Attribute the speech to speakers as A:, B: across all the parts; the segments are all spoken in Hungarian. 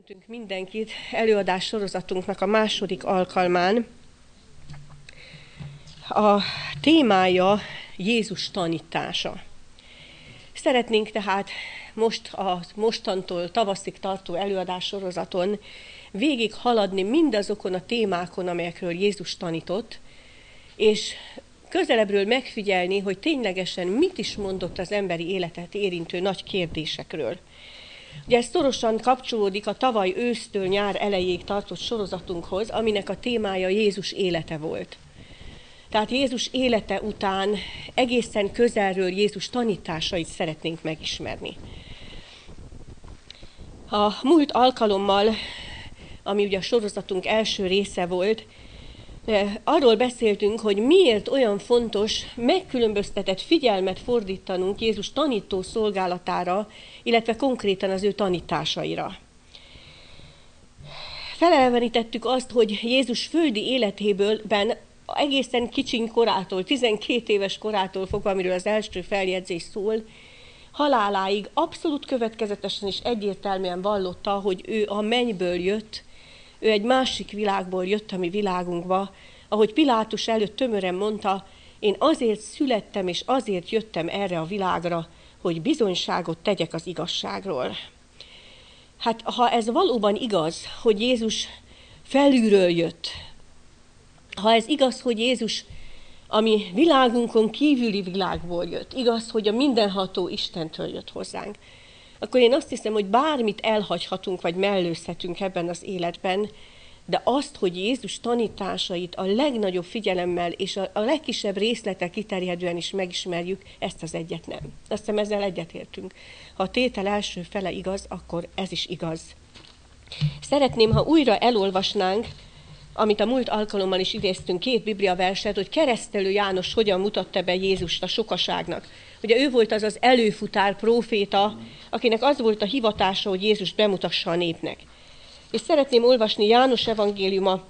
A: Köszöntünk mindenkit előadás sorozatunknak a második alkalmán. A témája Jézus tanítása. Szeretnénk tehát most a mostantól tavaszig tartó előadás sorozaton végig haladni mindazokon a témákon, amelyekről Jézus tanított, és közelebbről megfigyelni, hogy ténylegesen mit is mondott az emberi életet érintő nagy kérdésekről. Ugye ez szorosan kapcsolódik a tavaly ősztől nyár elejéig tartott sorozatunkhoz, aminek a témája Jézus élete volt. Tehát Jézus élete után egészen közelről Jézus tanításait szeretnénk megismerni. A múlt alkalommal, ami ugye a sorozatunk első része volt, arról beszéltünk, hogy miért olyan fontos megkülönböztetett figyelmet fordítanunk Jézus tanító szolgálatára, illetve konkrétan az ő tanításaira. Felelevenítettük azt, hogy Jézus földi életében egészen kicsiny korától, 12 éves korától fogva, amiről az első feljegyzés szól, haláláig abszolút következetesen és egyértelműen vallotta, hogy ő a mennyből jött, ő egy másik világból jött a mi világunkba, ahogy Pilátus előtt tömören mondta, én azért születtem és azért jöttem erre a világra, hogy bizonyságot tegyek az igazságról. Hát ha ez valóban igaz, hogy Jézus felülről jött, ha ez igaz, hogy Jézus a mi világunkon kívüli világból jött, igaz, hogy a mindenható Istentől jött hozzánk, akkor én azt hiszem, hogy bármit elhagyhatunk, vagy mellőzhetünk ebben az életben, de azt, hogy Jézus tanításait a legnagyobb figyelemmel és a legkisebb részletek kiterjedően is megismerjük, ezt az egyet nem. Azt hiszem, ezzel egyetértünk. Ha a tétel első fele igaz, akkor ez is igaz. Szeretném, ha újra elolvasnánk, amit a múlt alkalommal is idéztünk, 2 bibliaverset, hogy Keresztelő János hogyan mutatta be Jézust a sokaságnak. Ugye ő volt az az előfutár próféta, akinek az volt a hivatása, hogy Jézust bemutassa a népnek. És szeretném olvasni János evangéliuma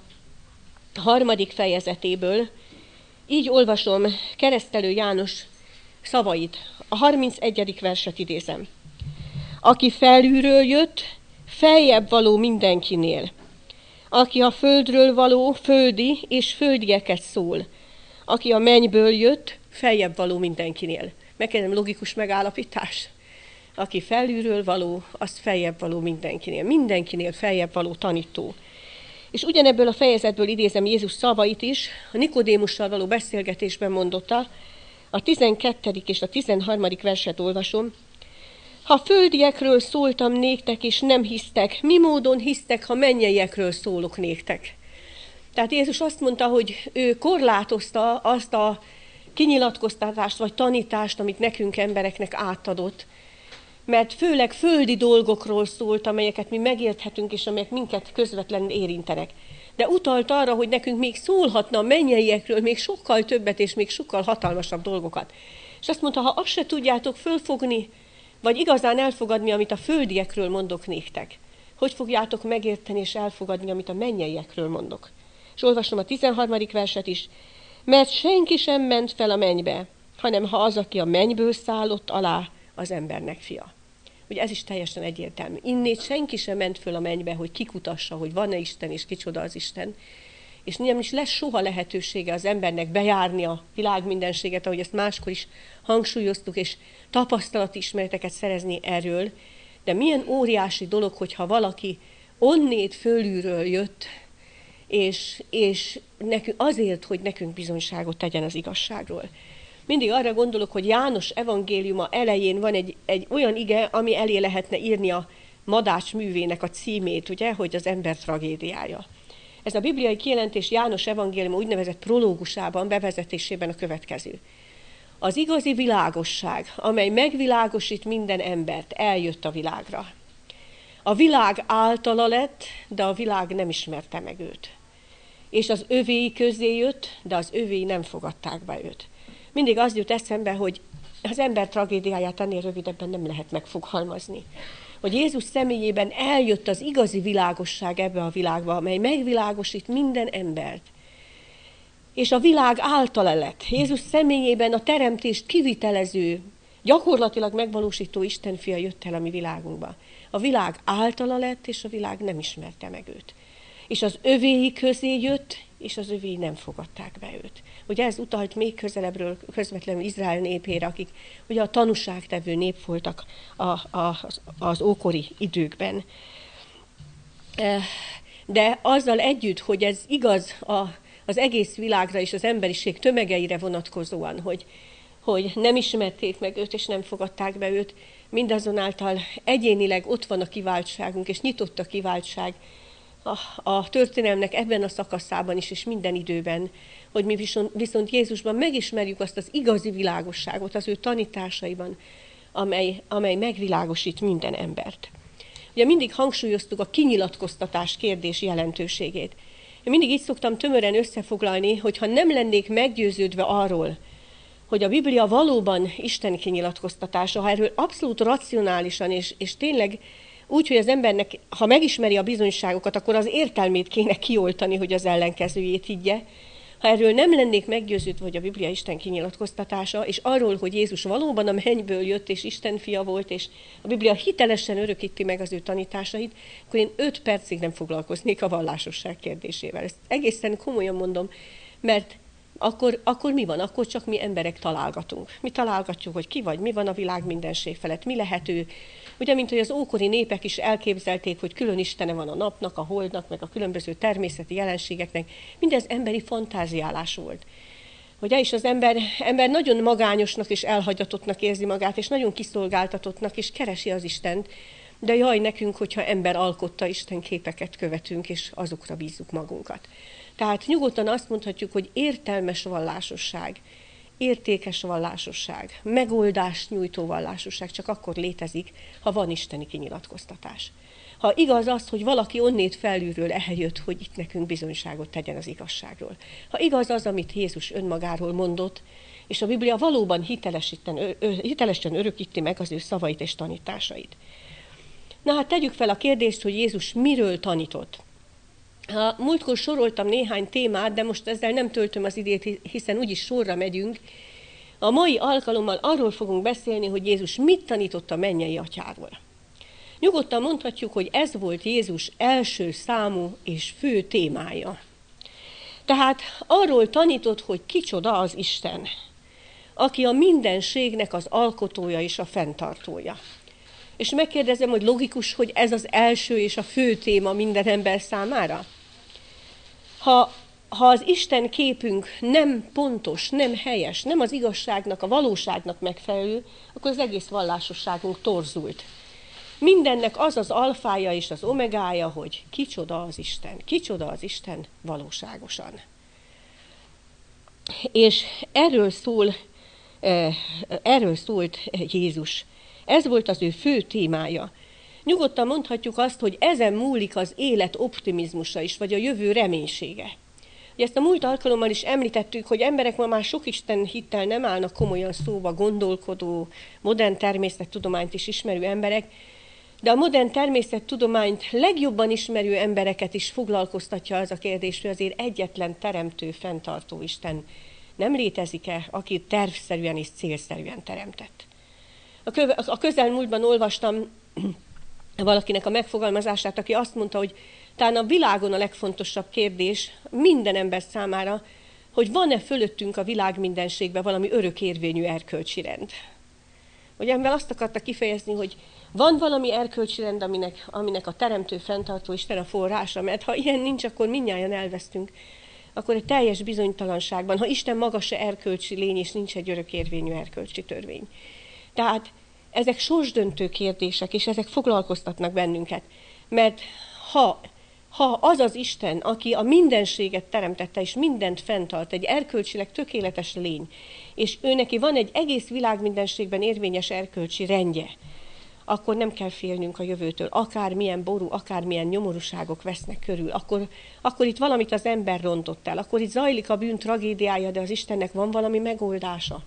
A: 3. fejezetéből. Így olvasom Keresztelő János szavait. A 31. verset idézem. Aki felülről jött, feljebb való mindenkinél. Aki a földről való, földi és földieket szól. Aki a mennyből jött, feljebb való mindenkinél. Megkérdem, logikus megállapítás? Aki felülről való, az feljebb való mindenkinél. Mindenkinél feljebb való tanító. És ugyanebből a fejezetből idézem Jézus szavait is, a Nikodémussal való beszélgetésben mondotta, a 12. és a 13. verset olvasom. Ha földiekről szóltam néktek, és nem hisztek, mi módon hisztek, ha mennyeiekről szólok néktek? Tehát Jézus azt mondta, hogy ő korlátozta azt a kinyilatkoztatást vagy tanítást, amit nekünk embereknek átadott, mert főleg földi dolgokról szólt, amelyeket mi megérthetünk, és amelyek minket közvetlenül érintenek. De utalt arra, hogy nekünk még szólhatna a mennyeiekről még sokkal többet, és még sokkal hatalmasabb dolgokat. És azt mondta, ha azt se tudjátok fölfogni, vagy igazán elfogadni, amit a földiekről mondok néktek, hogy fogjátok megérteni és elfogadni, amit a mennyeiekről mondok. És olvasom a 13. verset is. Mert senki sem ment fel a mennybe, hanem ha az, aki a mennyből szállott alá, az embernek fia. Ugye ez is teljesen egyértelmű. Innét senki sem ment föl a mennybe, hogy kikutassa, hogy van-e Isten, és kicsoda az Isten. És nem is lesz soha lehetősége az embernek bejárni a világ mindenséget, ahogy ezt máskor is hangsúlyoztuk, és tapasztalati ismereteket szerezni erről. De milyen óriási dolog, hogyha valaki onnét fölülről jött, és nekünk, azért, hogy nekünk bizonyságot tegyen az igazságról. Mindig arra gondolok, hogy János evangéliuma elején van egy olyan ige, ami elé lehetne írni a Madács művének a címét, ugye, hogy az ember tragédiája. Ez a bibliai kijelentés János evangéliuma úgynevezett prológusában, bevezetésében a következő. Az igazi világosság, amely megvilágosít minden embert, eljött a világra. A világ általa lett, de a világ nem ismerte meg őt. És az övéi közé jött, de az övéi nem fogadták be őt. Mindig az jut eszembe, hogy az ember tragédiáját ennél rövidebben nem lehet megfogalmazni. Hogy Jézus személyében eljött az igazi világosság ebbe a világba, amely megvilágosít minden embert. És a világ általa lett. Jézus személyében a teremtést kivitelező Gyakorlatilag megvalósító Isten fia jött el a mi világunkba. A világ általa lett, és a világ nem ismerte meg őt. És az övéi közé jött, és az övéi nem fogadták be őt. Ugye ez utalt még közelebbről, közvetlenül Izrael népére, akik ugye a tanúságtevő nép voltak az ókori időkben. De azzal együtt, hogy ez igaz az egész világra és az emberiség tömegeire vonatkozóan, hogy nem ismerték meg őt, és nem fogadták be őt, mindazonáltal egyénileg ott van a kiváltságunk, és nyitott a kiváltság a történelmnek ebben a szakaszában is, és minden időben, hogy mi viszont Jézusban megismerjük azt az igazi világosságot az ő tanításaiban, amely megvilágosít minden embert. Ugye mindig hangsúlyoztuk a kinyilatkoztatás kérdés jelentőségét. Én mindig így szoktam tömören összefoglalni, hogy ha nem lennék meggyőződve arról, hogy a Biblia valóban Isten kinyilatkoztatása, ha erről abszolút racionálisan, és tényleg úgy, hogy az embernek, ha megismeri a bizonyságokat, akkor az értelmét kéne kioltani, hogy az ellenkezőjét higgye. Ha erről nem lennék meggyőződve, hogy a Biblia Isten kinyilatkoztatása, és arról, hogy Jézus valóban a mennyből jött, és Isten fia volt, és a Biblia hitelesen örökíti meg az ő tanításait, akkor én 5 percig nem foglalkoznék a vallásosság kérdésével. Ezt egészen komolyan mondom, mert akkor mi van? Akkor csak mi emberek találgatunk. Mi találgatjuk, hogy ki vagy, mi van a világ mindenség felett, mi lehető. Ugye, mint hogy az ókori népek is elképzelték, hogy külön istene van a napnak, a holdnak, meg a különböző természeti jelenségeknek. Mindez emberi fantáziálás volt. Ugye, és az ember nagyon magányosnak és elhagyatottnak érzi magát, és nagyon kiszolgáltatottnak, és keresi az Istent. De jaj nekünk, hogyha ember alkotta Isten képeket követünk, és azokra bízzuk magunkat. Tehát nyugodtan azt mondhatjuk, hogy értelmes vallásosság, értékes vallásosság, megoldást nyújtó vallásosság csak akkor létezik, ha van isteni kinyilatkoztatás. Ha igaz az, hogy valaki onnét felülről eljött, hogy itt nekünk bizonyságot tegyen az igazságról. Ha igaz az, amit Jézus önmagáról mondott, és a Biblia valóban hitelesen örökíti meg az ő szavait és tanításait. Na hát tegyük fel a kérdést, hogy Jézus miről tanított. Múltkor soroltam néhány témát, de most ezzel nem töltöm az idét, hiszen úgyis sorra megyünk. A mai alkalommal arról fogunk beszélni, hogy Jézus mit tanított a mennyei atyáról. Nyugodtan mondhatjuk, hogy ez volt Jézus első számú és fő témája. Tehát arról tanított, hogy kicsoda az Isten, aki a mindenségnek az alkotója és a fenntartója. És megkérdezem, hogy logikus, hogy ez az első és a fő téma minden ember számára? Ha az Isten képünk nem pontos, nem helyes, nem az igazságnak, a valóságnak megfelelő, akkor az egész vallásosságunk torzult. Mindennek az az alfája és az omegája, hogy kicsoda az Isten valóságosan. És erről szólt Jézus. Ez volt az ő fő témája. Nyugodtan mondhatjuk azt, hogy ezen múlik az élet optimizmusa is, vagy a jövő reménysége. Ugye ezt a múlt alkalommal is említettük, hogy emberek ma már sok Isten hittel nem állnak komolyan szóba, gondolkodó, modern természettudományt is ismerő emberek, de a modern természettudományt legjobban ismerő embereket is foglalkoztatja az a kérdés, hogy azért egyetlen teremtő, fenntartó Isten nem létezik-e, aki tervszerűen és célszerűen teremtett. A közelmúltban olvastam valakinek a megfogalmazását, aki azt mondta, hogy talán a világon a legfontosabb kérdés minden ember számára, hogy van-e fölöttünk a világ mindenségben valami örökérvényű erkölcsi rend. Hogy ember azt akarta kifejezni, hogy van valami erkölcsi rend, aminek a teremtő, fenntartó Isten a forrása, mert ha ilyen nincs, akkor mindnyájan elvesztünk. Akkor egy teljes bizonytalanságban, ha Isten maga se erkölcsi lény, és nincs egy örökérvényű erkölcsi törvény. Tehát ezek sorsdöntő kérdések, és ezek foglalkoztatnak bennünket. Mert ha az az Isten, aki a mindenséget teremtette, és mindent fenntart, egy erkölcsileg tökéletes lény, és ő neki van egy egész világ mindenségben érvényes erkölcsi rendje, akkor nem kell félnünk a jövőtől. Akármilyen ború, akármilyen nyomorúságok vesznek körül, akkor itt valamit az ember rontott el, akkor itt zajlik a bűn tragédiája, de az Istennek van valami megoldása.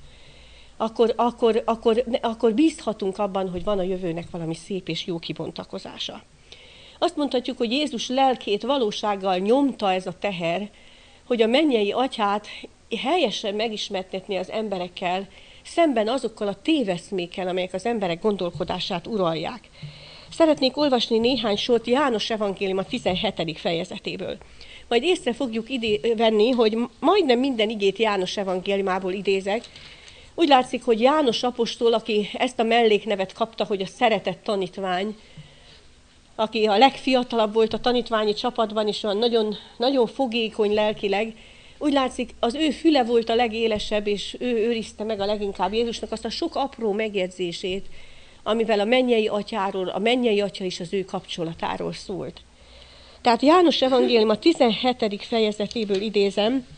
A: Akkor bízhatunk abban, hogy van a jövőnek valami szép és jó kibontakozása. Azt mondhatjuk, hogy Jézus lelkét valósággal nyomta ez a teher, hogy a mennyei atyát helyesen megismertetni az emberekkel, szemben azokkal a téveszmékkel, amelyek az emberek gondolkodását uralják. Szeretnék olvasni néhány sort János evangélium a 17. fejezetéből. Majd észre fogjuk venni, hogy majdnem minden igét János evangéliumából idézek. Úgy látszik, hogy János apostol, aki ezt a melléknevet kapta, hogy a szeretett tanítvány, aki a legfiatalabb volt a tanítványi csapatban, és olyan nagyon, nagyon fogékony lelkileg, úgy látszik, az ő füle volt a legélesebb, és ő őrizte meg a leginkább Jézusnak azt a sok apró megjegyzését, amivel a mennyei atyáról, a mennyei atya is az ő kapcsolatáról szólt. Tehát János evangélium a 17. fejezetéből idézem,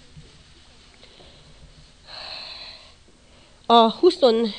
A: a 25.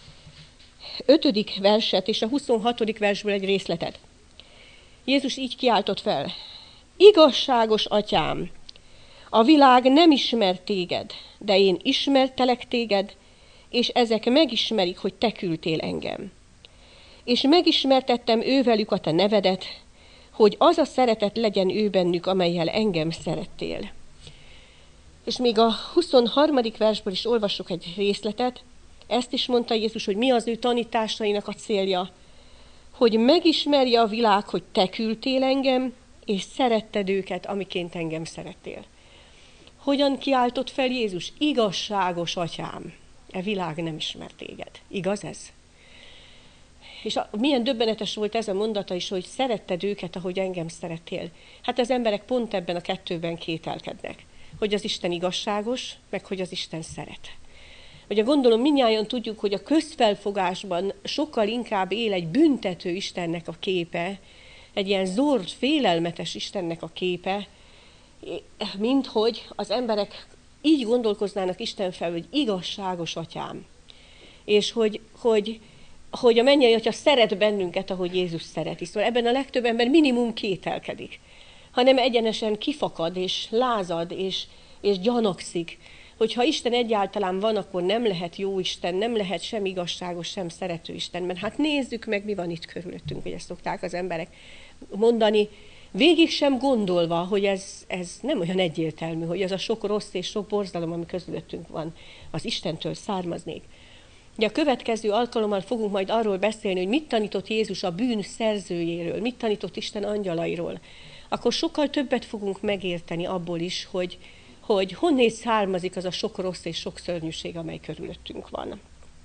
A: verset és a 26. versből egy részletet. Jézus így kiáltott fel: igazságos atyám, a világ nem ismer téged, de én ismertelek téged, és ezek megismerik, hogy te küldtél engem. És megismertettem ővelük a te nevedet, hogy az a szeretet legyen ő bennük, amellyel engem szerettél. És még a 23. versből is olvassuk egy részletet. Ezt is mondta Jézus, hogy mi az ő tanításainak a célja, hogy megismerje a világ, hogy te küldtél engem, és szeretted őket, amiként engem szerettél. Hogyan kiáltott fel Jézus? Igazságos atyám, e világ nem ismer téged. Igaz ez? És milyen döbbenetes volt ez a mondata is, hogy szeretted őket, ahogy engem szerettél. Hát az emberek pont ebben a kettőben kételkednek, hogy az Isten igazságos, meg hogy az Isten szeret. Ugye gondolom mindnyájan tudjuk, hogy a közfelfogásban sokkal inkább él egy büntető Istennek a képe, egy ilyen zord, félelmetes Istennek a képe, mint hogy az emberek így gondolkoznának Isten fel, hogy igazságos atyám. És hogy a mennyei atya szeret bennünket, ahogy Jézus szereti. Szóval ebben a legtöbb ember minimum kételkedik, hanem egyenesen kifakad, és lázad, és gyanakszik, hogy ha Isten egyáltalán van, akkor nem lehet jó Isten, nem lehet sem igazságos, sem szerető Isten. Mert hát nézzük meg, mi van itt körülöttünk, hogy ezt szokták az emberek mondani, végig sem gondolva, hogy ez nem olyan egyértelmű, hogy ez a sok rossz és sok borzalom, ami közülöttünk van, az Istentől származnék. Ugye a következő alkalommal fogunk majd arról beszélni, hogy mit tanított Jézus a bűn szerzőjéről, mit tanított Isten angyalairól. Akkor sokkal többet fogunk megérteni abból is, hogy honnét származik az a sok rossz és sok szörnyűség, amely körülöttünk van.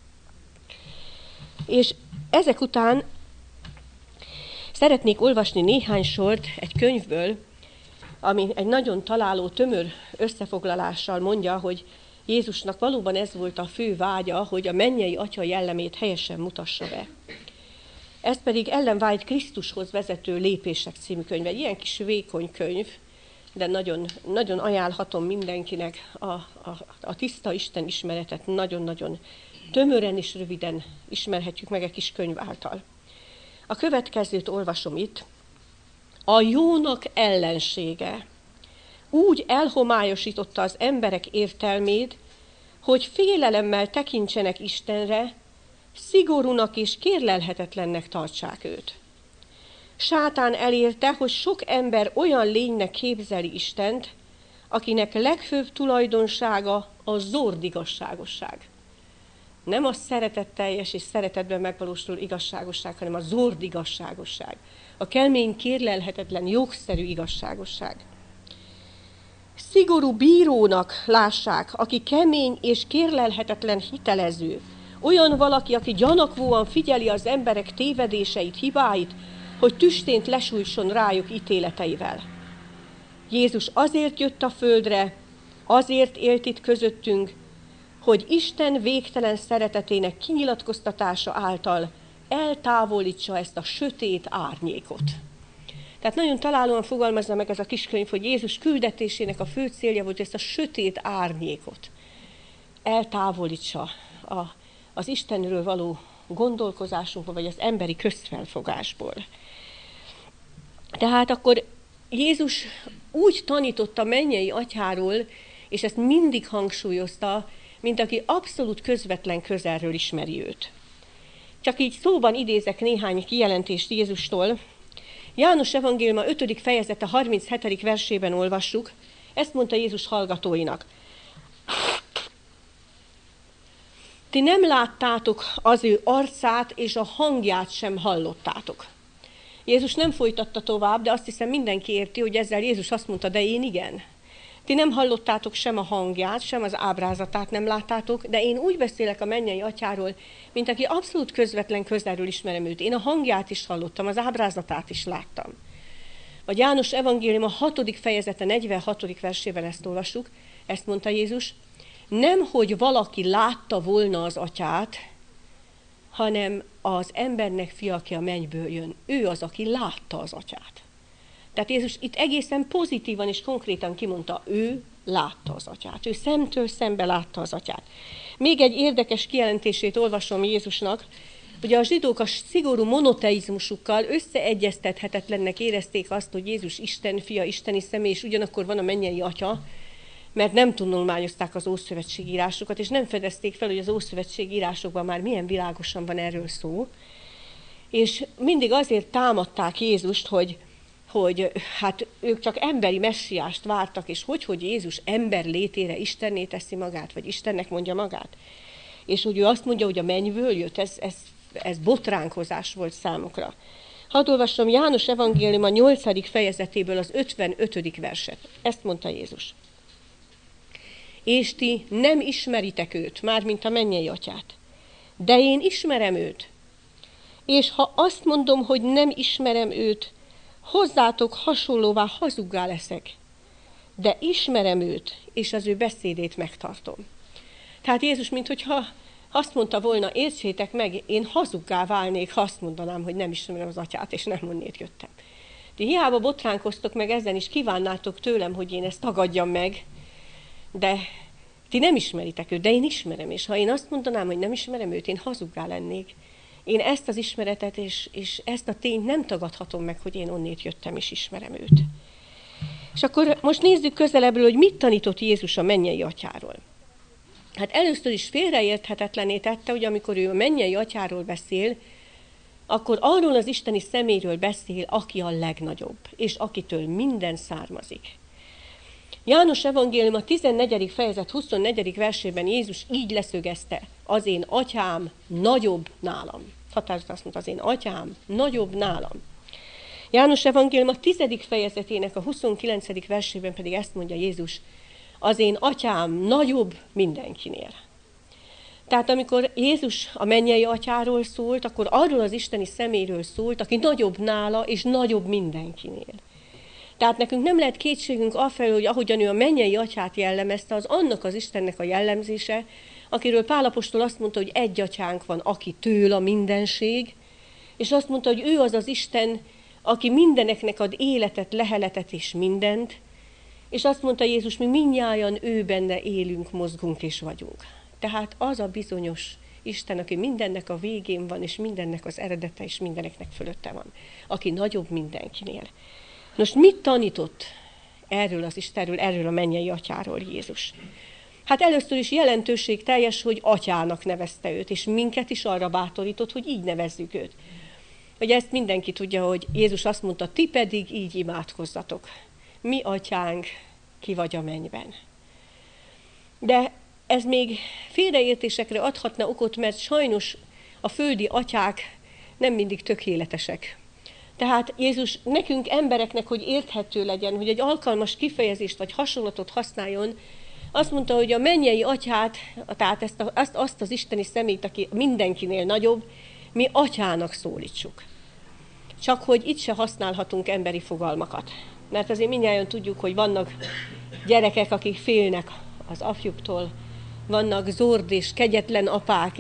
A: És ezek után szeretnék olvasni néhány sort egy könyvből, ami egy nagyon találó, tömör összefoglalással mondja, hogy Jézusnak valóban ez volt a fő vágya, hogy a mennyei atya jellemét helyesen mutassa be. Ez pedig Ellen White Krisztushoz vezető lépések című könyv. Egy ilyen kis vékony könyv, de nagyon, nagyon ajánlhatom mindenkinek a tiszta Isten ismeretet, nagyon-nagyon tömören és röviden ismerhetjük meg egy kis könyv által. A következőt olvasom itt. A jónak ellensége úgy elhomályosította az emberek értelmét, hogy félelemmel tekintsenek Istenre, szigorúnak és kérlelhetetlennek tartsák őt. Sátán elérte, hogy sok ember olyan lénynek képzeli Istent, akinek legfőbb tulajdonsága a zord igazságosság. Nem a szeretetteljes és szeretetben megvalósuló igazságosság, hanem a zord igazságosság. A kemény, kérlelhetetlen, jogszerű igazságosság. Szigorú bírónak lássák, aki kemény és kérlelhetetlen hitelező. Olyan valaki, aki gyanakvóan figyeli az emberek tévedéseit, hibáit, hogy tüstént lesújtson rájuk ítéleteivel. Jézus azért jött a földre, azért élt itt közöttünk, hogy Isten végtelen szeretetének kinyilatkoztatása által eltávolítsa ezt a sötét árnyékot. Tehát nagyon találóan fogalmazza meg ez a kiskönyv, hogy Jézus küldetésének a fő célja volt, hogy ezt a sötét árnyékot eltávolítsa az Istenről való gondolkozásunkból, vagy az emberi közfelfogásból. Tehát akkor Jézus úgy tanította mennyei atyáról, és ezt mindig hangsúlyozta, mint aki abszolút közvetlen közelről ismeri őt. Csak így szóban idézek néhány kijelentést Jézustól. János evangéliuma 5. fejezete 37. versében olvassuk, ezt mondta Jézus hallgatóinak. Ti nem láttátok az ő arcát, és a hangját sem hallottátok. Jézus nem folytatta tovább, de azt hiszem mindenki érti, hogy ezzel Jézus azt mondta, de én igen. Ti nem hallottátok sem a hangját, sem az ábrázatát nem láttátok, de én úgy beszélek a mennyei atyáról, mint aki abszolút közvetlen közelről ismerem őt. Én a hangját is hallottam, az ábrázatát is láttam. Vagy János evangélium a 6. fejezete 46. versében ezt olvassuk, ezt mondta Jézus, nem, hogy valaki látta volna az atyát, hanem az embernek fia, aki a mennyből jön. Ő az, aki látta az atyát. Tehát Jézus itt egészen pozitívan és konkrétan kimondta, ő látta az atyát. Ő szemtől szembe látta az atyát. Még egy érdekes kijelentését olvasom Jézusnak. Ugye a zsidók a szigorú monoteizmusukkal összeegyeztethetetlennek érezték azt, hogy Jézus Isten fia, isteni személy, és ugyanakkor van a mennyei atya, mert nem tanulmányozták az ószövetségi írásokat, és nem fedezték fel, hogy az ószövetségi írásokban már milyen világosan van erről szó. És mindig azért támadták Jézust, hogy hát ők csak emberi messiást vártak, és hogy Jézus ember létére Istenné teszi magát, vagy Istennek mondja magát. És hogy ő azt mondja, hogy a mennyből jött, ez botránkozás volt számukra. Hadd olvasom János evangélium a 8. fejezetéből az 55. verset. Ezt mondta Jézus. És ti nem ismeritek őt, mármint a mennyei atyát. De én ismerem őt. És ha azt mondom, hogy nem ismerem őt, hozzátok hasonlóvá hazuggá leszek. De ismerem őt, és az ő beszédét megtartom. Tehát Jézus, minthogyha azt mondta volna, értsétek meg, én hazuggá válnék, ha azt mondanám, hogy nem ismerem az atyát, és nem onnét jöttem. Ti hiába botránkoztok meg ezen, is kívánnátok tőlem, hogy én ezt tagadjam meg, de ti nem ismeritek őt, de én ismerem, és ha én azt mondanám, hogy nem ismerem őt, én hazuggá lennék. Én ezt az ismeretet és ezt a tényt nem tagadhatom meg, hogy én onnét jöttem, és ismerem őt. És akkor most nézzük közelebbről, hogy mit tanított Jézus a mennyei atyáról. Hát először is félreérthetetlenné tette, hogy amikor ő a mennyei atyáról beszél, akkor arról az isteni személyről beszél, aki a legnagyobb, és akitől minden származik. János evangélium a 14. fejezet 24. versében Jézus így leszögezte, az én atyám nagyobb nálam. Határozottan azt mondta, az én atyám nagyobb nálam. János evangélium a 10. fejezetének a 29. versében pedig ezt mondja Jézus, az én atyám nagyobb mindenkinél. Tehát amikor Jézus a mennyei atyáról szólt, akkor arról az isteni személyről szólt, aki nagyobb nála és nagyobb mindenkinél. Tehát nekünk nem lehet kétségünk afelől, hogy ahogyan ő a mennyei atyát jellemezte, az annak az Istennek a jellemzése, akiről Pál apostol azt mondta, hogy egy atyánk van, aki től a mindenség, és azt mondta, hogy ő az az Isten, aki mindeneknek ad életet, leheletet és mindent, és azt mondta Jézus, mi mindnyájan ő benne élünk, mozgunk és vagyunk. Tehát az a bizonyos Isten, aki mindennek a végén van, és mindennek az eredete, és mindeneknek fölötte van, aki nagyobb mindenkinél. Most mit tanított erről az Istenről, erről a mennyei atyáról Jézus? Hát először is jelentőségteljes, hogy atyának nevezte őt, és minket is arra bátorított, hogy így nevezzük őt. Ugye ezt mindenki tudja, hogy Jézus azt mondta, ti pedig így imádkozzatok. Mi atyánk, ki vagy a mennyben. De ez még félreértésekre adhatna okot, mert sajnos a földi atyák nem mindig tökéletesek. Tehát Jézus nekünk embereknek, hogy érthető legyen, hogy egy alkalmas kifejezést vagy hasonlatot használjon, azt mondta, hogy a mennyei atyát, tehát azt az isteni személyt, aki mindenkinél nagyobb, mi atyának szólítsuk. Csak hogy itt se használhatunk emberi fogalmakat. Mert azért mindnyájan tudjuk, hogy vannak gyerekek, akik félnek az apjuktól, vannak zord és kegyetlen apák,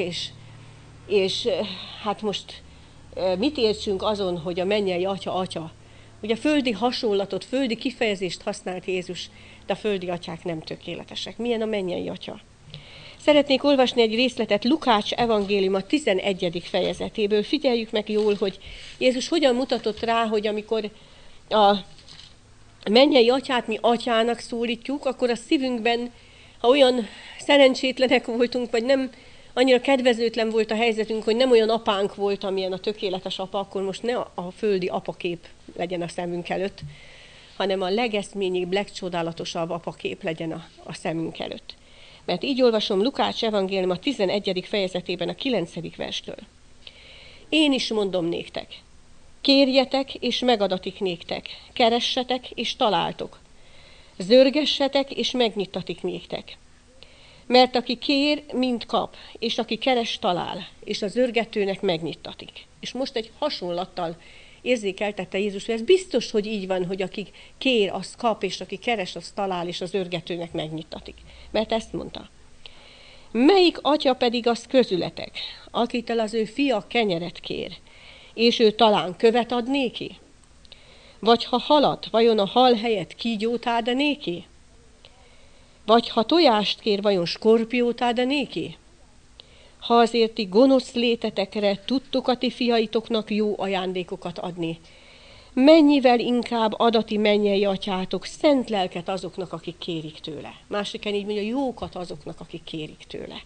A: és hát most mit értsünk azon, hogy a mennyei atya? Ugye a földi hasonlatot, földi kifejezést használt Jézus, de a földi atyák nem tökéletesek. Milyen a mennyei atya? Szeretnék olvasni egy részletet Lukács evangélium a 11. fejezetéből. Figyeljük meg jól, hogy Jézus hogyan mutatott rá, hogy amikor a mennyei atyát mi atyának szólítjuk, akkor a szívünkben, ha olyan szerencsétlenek voltunk, vagy nem annyira kedvezőtlen volt a helyzetünk, hogy nem olyan apánk volt, amilyen a tökéletes apa, akkor most ne a földi apakép legyen a szemünk előtt, hanem a legeszményibb, legcsodálatosabb apakép legyen a szemünk előtt. Mert így olvasom Lukács evangélium a 11. fejezetében a 9. verstől. Én is mondom néktek, kérjetek, és megadatik néktek, keressetek, és találtok, zörgessetek, és megnyitatik néktek. Mert aki kér, mind kap, és aki keres, talál, és az zörgetőnek megnyitatik. És most egy hasonlattal érzékeltette Jézus, hogy ez biztos, hogy így van, hogy aki kér, az kap, és aki keres, az talál, és az zörgetőnek megnyitatik. Mert ezt mondta. Melyik atya pedig az közületek, akitől az ő fia kenyeret kér, és ő talán követ ad néki? Vagy ha halat, vajon a hal helyett kígyót áld néki? Vagy ha tojást kér, vajon skorpiót áld néki? Ha azért ti gonosz létetekre tudtok a ti fiaitoknak jó ajándékokat adni, mennyivel inkább adati mennyei atyátok szent lelket azoknak, akik kérik tőle. Másiken így mondja, jókat azoknak, akik kérik tőle.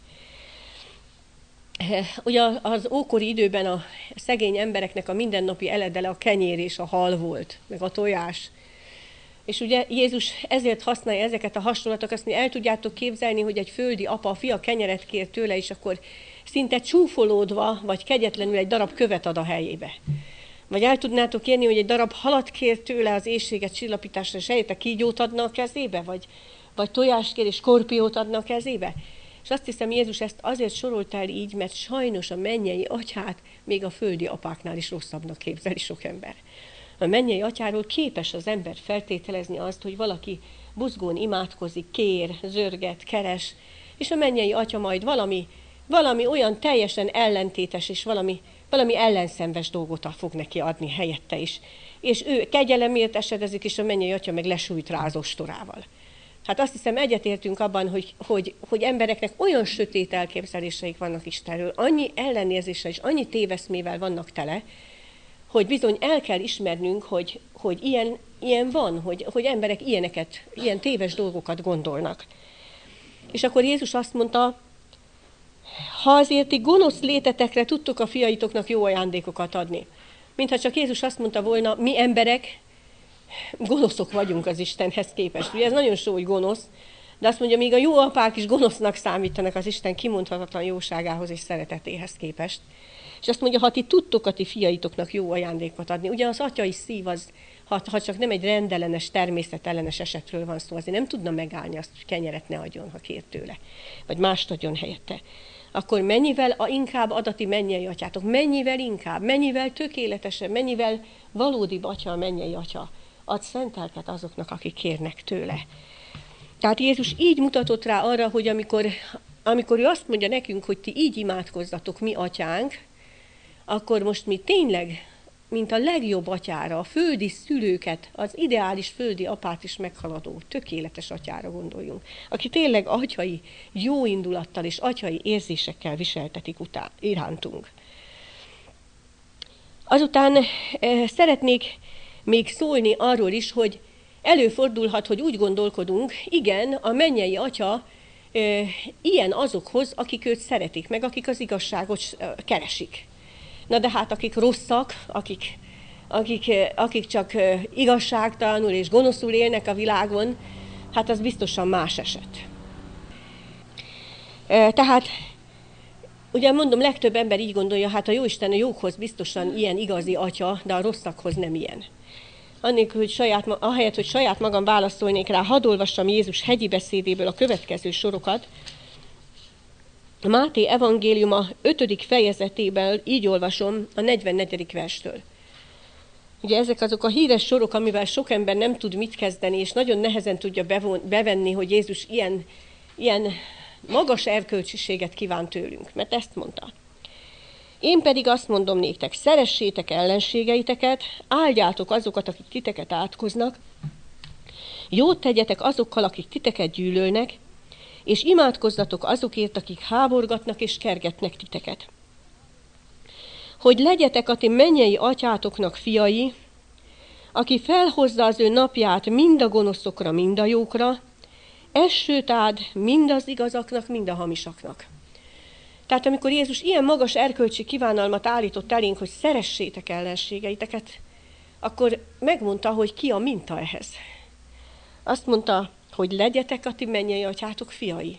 A: Ugye az ókori időben a szegény embereknek a mindennapi eledele a kenyér és a hal volt, meg a tojás. És ugye Jézus ezért használja ezeket a hasonlatokat, azt mondja, el tudjátok képzelni, hogy egy földi apa, a fia kenyeret kér tőle, és akkor szinte csúfolódva, vagy kegyetlenül egy darab követ ad a helyébe. Vagy el tudnátok érni, hogy egy darab halat kér tőle az éhséget csillapításra, és helyette kígyót adna a kezébe, vagy tojást kér, és skorpiót adna a kezébe. És azt hiszem, Jézus ezt azért sorolta el így, mert sajnos a mennyei atyát még a földi apáknál is rosszabbnak képzeli sok ember. A mennyei atyáról képes az ember feltételezni azt, hogy valaki buzgón imádkozik, kér, zörget, keres, és a mennyei atya majd valami olyan teljesen ellentétes és valami ellenszenves dolgot fog neki adni helyette is. És ő kegyelemért esedezik, és a mennyei atya meg lesújt rá az ostorával. Hát azt hiszem, egyetértünk abban, hogy embereknek olyan sötét elképzeléseik vannak Istenről, annyi ellenérzéssel és annyi téveszmével vannak tele, hogy bizony el kell ismernünk, hogy ilyen van, hogy emberek ilyen téves dolgokat gondolnak. És akkor Jézus azt mondta, ha azért ti gonosz létetekre tudtok a fiaitoknak jó ajándékokat adni. Mintha csak Jézus azt mondta volna, mi emberek gonoszok vagyunk az Istenhez képest. Ugye ez nagyon só, hogy gonosz, de azt mondja, még a jó apák is gonosznak számítanak az Isten kimondhatatlan jóságához és szeretetéhez képest. És azt mondja, ha ti tudtok a ti fiaitoknak jó ajándékot adni. Ugye az atyai szív az, ha csak nem egy rendellenes, természetellenes esetről van szó, azért nem tudna megállni azt, hogy kenyeret ne adjon, ha kér tőle. Vagy mást adjon helyette. Akkor mennyivel inkább adati mennyei atyátok, mennyivel tökéletesebb, mennyivel valódibb atya a mennyei atya. Ad szent lelket azoknak, akik kérnek tőle. Tehát Jézus így mutatott rá arra, hogy amikor ő azt mondja nekünk, hogy ti így imádkozzatok, mi atyánk, akkor most mi tényleg, mint a legjobb atyára, a földi szülőket, az ideális földi apát is meghaladó, tökéletes atyára gondoljunk, aki tényleg atyai jó indulattal és atyai érzésekkel viseltetik irántunk. Azután szeretnék még szólni arról is, hogy előfordulhat, hogy úgy gondolkodunk, igen, a mennyei atya ilyen azokhoz, akik őt szeretik, meg akik az igazságot keresik. Na de hát akik rosszak, akik csak igazságtalanul és gonoszul élnek a világon, hát az biztosan más eset. Tehát, ugye mondom, legtöbb ember így gondolja, hát a Jóisten a jókhoz biztosan ilyen igazi atya, de a rosszakhoz nem ilyen. Annélkül, hogy ahelyett, hogy saját magam válaszolnék rá, hadd olvassam Jézus hegyi beszédéből a következő sorokat. A Máté evangéliuma 5. fejezetében így olvasom a 44. verstől. Ugye ezek azok a híres sorok, amivel sok ember nem tud mit kezdeni, és nagyon nehezen tudja bevenni, hogy Jézus ilyen magas erkölcsiséget kíván tőlünk, mert ezt mondta. Én pedig azt mondom néktek, szeressétek ellenségeiteket, áldjátok azokat, akik titeket átkoznak, jót tegyetek azokkal, akik titeket gyűlölnek, és imádkozzatok azokért, akik háborgatnak és kergetnek titeket. Hogy legyetek a ti mennyei atyátoknak fiai, aki felhozza az ő napját mind a gonoszokra, mind a jókra, esőt áld mind az igazaknak, mind a hamisaknak. Tehát amikor Jézus ilyen magas erkölcsi kívánalmat állított elénk, hogy szeressétek ellenségeiteket, akkor megmondta, hogy ki a minta ehhez. Azt mondta, hogy legyetek a ti mennyei atyátok fiai.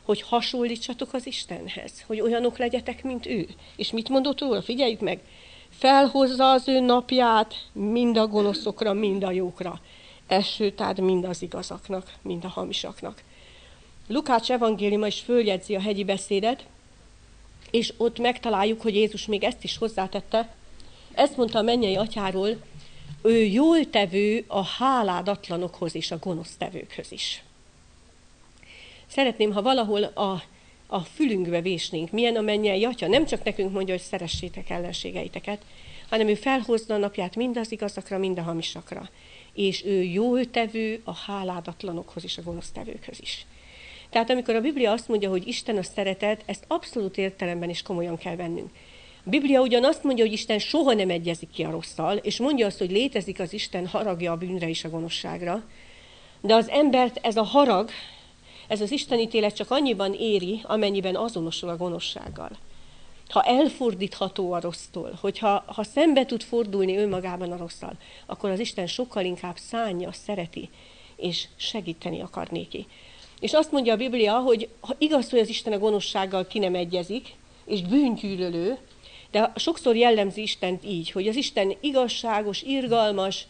A: hogy hasonlítsatok az Istenhez, hogy olyanok legyetek, mint ő. És mit mondott róla? Figyeljük meg! Felhozza az ő napját mind a gonoszokra, mind a jókra. Esőt ad mind az igazaknak, mind a hamisaknak. Lukács evangéliuma is följegyzi a hegyi beszédet, és ott megtaláljuk, hogy Jézus még ezt is hozzátette. Ezt mondta a mennyei atyáról, ő jól tevő a háládatlanokhoz és a gonosz tevőkhöz is. Szeretném, ha valahol a fülünkbe vésnénk, milyen a mennyei atya. Nem csak nekünk mondja, hogy szeressétek ellenségeiteket, hanem ő felhozza a napját mind az igazakra, mind a hamisakra. És ő jól tevő a háládatlanokhoz és a gonosz tevőkhöz is. Tehát amikor a Biblia azt mondja, hogy Isten a szeretet, ezt abszolút értelemben is komolyan kell vennünk. A Biblia ugyan azt mondja, hogy Isten soha nem egyezik ki a rosszal, és mondja azt, hogy létezik az Isten haragja a bűnre és a gonoszságra, de az embert ez a harag, ez az istenítélet csak annyiban éri, amennyiben azonosul a gonoszsággal. Ha elfordítható a rossztól, hogyha szembe tud fordulni önmagában a rosszal, akkor az Isten sokkal inkább szánja, szereti, és segíteni akar néki. És azt mondja a Biblia, hogy igaz, hogy az Isten a gonoszsággal ki nem egyezik, és bűngyűlölő, de sokszor jellemzi Istent így, hogy az Isten igazságos, irgalmas,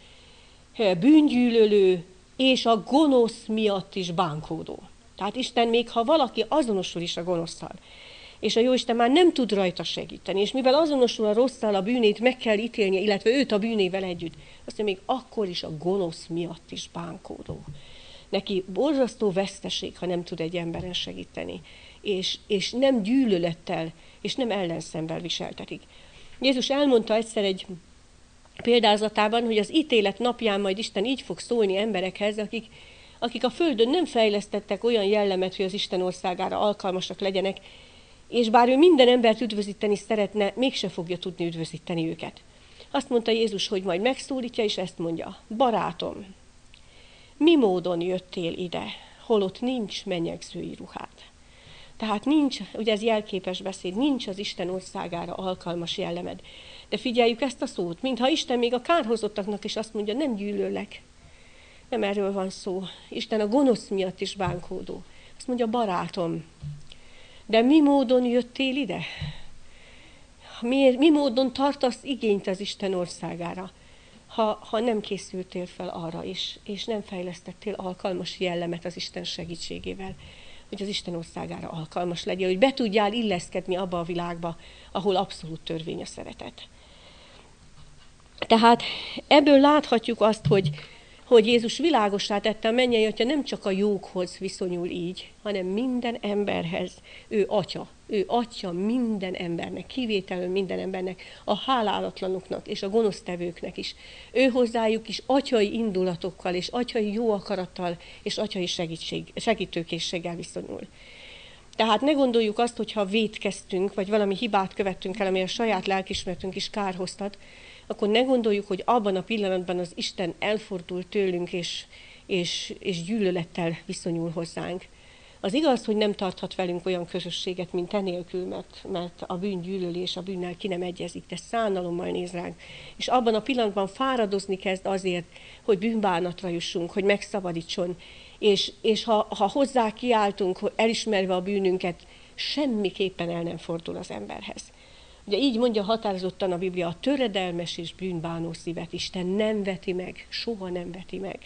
A: bűngyűlölő, és a gonosz miatt is bánkódó. Tehát Isten még ha valaki azonosul is a gonoszszal, és a Jóisten már nem tud rajta segíteni, és mivel azonosul a rosszal, a bűnét meg kell ítélnie, illetve őt a bűnével együtt, azt mondja, még akkor is a gonosz miatt is bánkódó. Neki borzasztó veszteség, ha nem tud egy emberen segíteni, és nem gyűlölettel, és nem ellenszemvel viseltetik. Jézus elmondta egyszer egy példázatában, hogy az ítélet napján majd Isten így fog szólni emberekhez, akik a földön nem fejlesztettek olyan jellemet, hogy az Isten országára alkalmasak legyenek, és bár ő minden embert üdvözíteni szeretne, mégse fogja tudni üdvözíteni őket. Azt mondta Jézus, hogy majd megszólítja, és ezt mondja: barátom, mi módon jöttél ide, holott nincs menyegzői ruhát? Tehát nincs, ugye ez jelképes beszéd, nincs az Isten országára alkalmas jellemed. De figyeljük ezt a szót, mintha Isten még a kárhozottaknak is azt mondja, nem gyűlöllek. Nem erről van szó. Isten a gonosz miatt is bánkódó. Azt mondja, barátom, de mi módon jöttél ide? Mi módon tartasz igényt az Isten országára, ha nem készültél fel arra, és nem fejlesztettél alkalmas jellemet az Isten segítségével, hogy az Isten országára alkalmas legyél, hogy be tudjál illeszkedni abba a világba, ahol abszolút törvény a szeretet. Tehát ebből láthatjuk azt, hogy Jézus világossá tette, a mennyei atya nem csak a jókhoz viszonyul így, hanem minden emberhez. Ő atya minden embernek, kivételül minden embernek, a hálálatlanoknak és a gonosztevőknek is. Ő hozzájuk is atyai indulatokkal és atyai jó akarattal és atyai segítőkészséggel viszonyul. Tehát ne gondoljuk azt, hogyha vétkeztünk, vagy valami hibát követtünk el, ami a saját lelkiismeretünk is kárhoztat, akkor ne gondoljuk, hogy abban a pillanatban az Isten elfordul tőlünk, és gyűlölettel viszonyul hozzánk. Az igaz, hogy nem tarthat velünk olyan közösséget, mint enélkül, mert a bűn gyűlöli, és a bűnnel ki nem egyezik, de szánalommal néz ránk. És abban a pillanatban fáradozni kezd azért, hogy bűnbánatra jussunk, hogy megszabadítson. És ha hozzá kiáltunk, hogy elismerve a bűnünket, semmiképpen el nem fordul az emberhez. Ugye így mondja határozottan a Biblia, a töredelmes és bűnbánó szívet Isten nem veti meg, soha nem veti meg.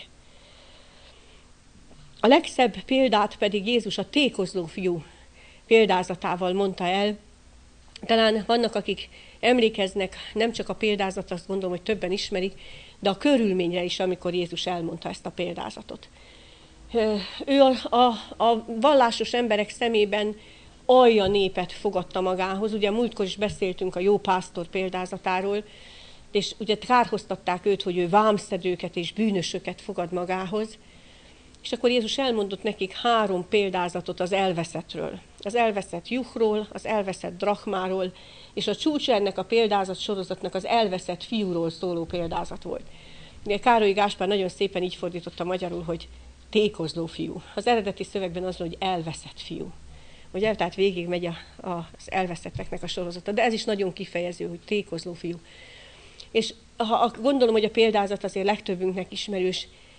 A: A legszebb példát pedig Jézus a tékozló fiú példázatával mondta el. Talán vannak, akik emlékeznek, nem csak a példázat, azt gondolom, hogy többen ismerik, de a körülményre is, amikor Jézus elmondta ezt a példázatot. Ő a vallásos emberek szemében alja népet fogadta magához. Ugye múltkor is beszéltünk a jó pásztor példázatáról, és ugye kárhoztatták őt, hogy ő vámszedőket és bűnösöket fogad magához. És akkor Jézus elmondott nekik 3 példázatot az elveszettről. Az elveszett juhról, az elveszett drachmáról, és a csúcs ennek a példázat sorozatnak az elveszett fiúról szóló példázat volt. Ugye Károly Gáspár nagyon szépen így fordította magyarul, hogy tékozló fiú. Az eredeti szövegben az, hogy elveszett fiú. Ugye, tehát végig megy az elveszetteknek a sorozata, de ez is nagyon kifejező, hogy tékozló fiú. És gondolom, hogy a példázat azért legtöbbünknek ismerős,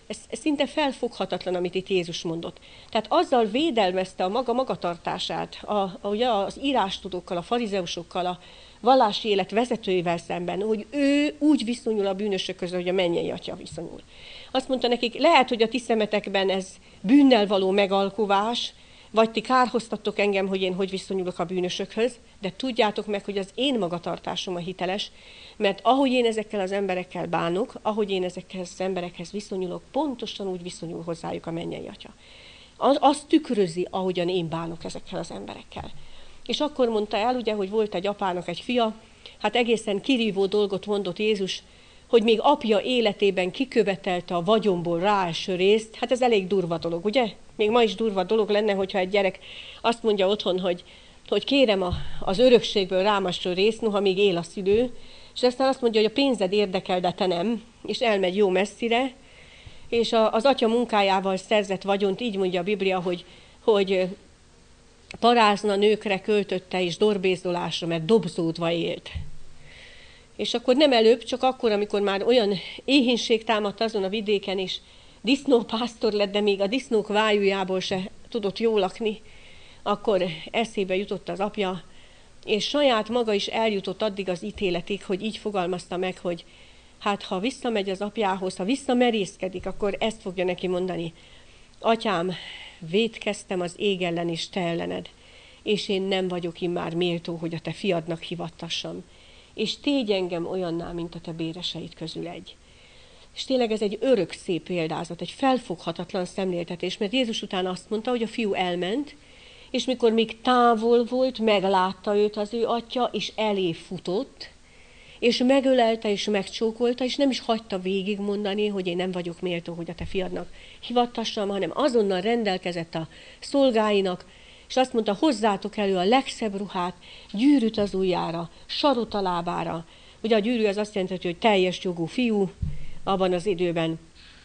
A: Ez szinte felfoghatatlan, amit itt Jézus mondott. Tehát azzal védelmezte a maga magatartását ugye az írástudókkal, a farizeusokkal, a vallási élet vezetőivel szemben, hogy ő úgy viszonyul a bűnösökhöz, hogy a mennyei atya viszonyul. Azt mondta nekik, lehet, hogy a ti szemetekben ez bűnnel való megalkuvás, vagy ti kárhoztattok engem, hogy én hogy viszonyulok a bűnösökhöz, de tudjátok meg, hogy az én magatartásom a hiteles, mert ahogy én ezekkel az emberekkel bánok, ahogy én ezekkel az emberekhez viszonyulok, pontosan úgy viszonyul hozzájuk a mennyei atya. Az tükrözi, ahogyan én bánok ezekkel az emberekkel. És akkor mondta el, ugye, hogy volt egy apának egy fia, hát egészen kirívó dolgot mondott Jézus, hogy még apja életében kikövetelte a vagyonból ráeső részt, hát ez elég durva dolog, ugye? Még ma is durva dolog lenne, hogyha egy gyerek azt mondja otthon, hogy kérem az örökségből rámaső részt, noha még él a szülő, és aztán azt mondja, hogy a pénzed érdekel, de te nem, és elmegy jó messzire, és az atya munkájával szerzett vagyont, így mondja a Biblia, hogy parázna nőkre költötte és dorbézolásra, mert dobzódva élt. És akkor nem előbb, csak akkor, amikor már olyan éhínség támadt azon a vidéken, és disznópásztor lett, de még a disznók vájújából se tudott jól lakni, akkor eszébe jutott az apja, és saját maga is eljutott addig az ítéletig, hogy így fogalmazta meg, hogy hát ha visszamegy az apjához, ha visszamerészkedik, akkor ezt fogja neki mondani. Atyám, vétkeztem az ég ellen és te ellened, és én nem vagyok immár méltó, hogy a te fiadnak hivattassam, és tégy engem olyanná, mint a te béreseid közül egy. És tényleg ez egy örök szép példázat, egy felfoghatatlan szemléltetés, mert Jézus után azt mondta, hogy a fiú elment, és mikor még távol volt, meglátta őt az ő atya, és elé futott, és megölelte, és megcsókolta, és nem is hagyta végigmondani, hogy én nem vagyok méltó, hogy a te fiadnak hivattassam, hanem azonnal rendelkezett a szolgáinak, és azt mondta, hozzátok elő a legszebb ruhát, gyűrűt az ujjára, sarut a lábára. Ugye a gyűrű az azt jelenti, hogy teljes jogú fiú abban az időben.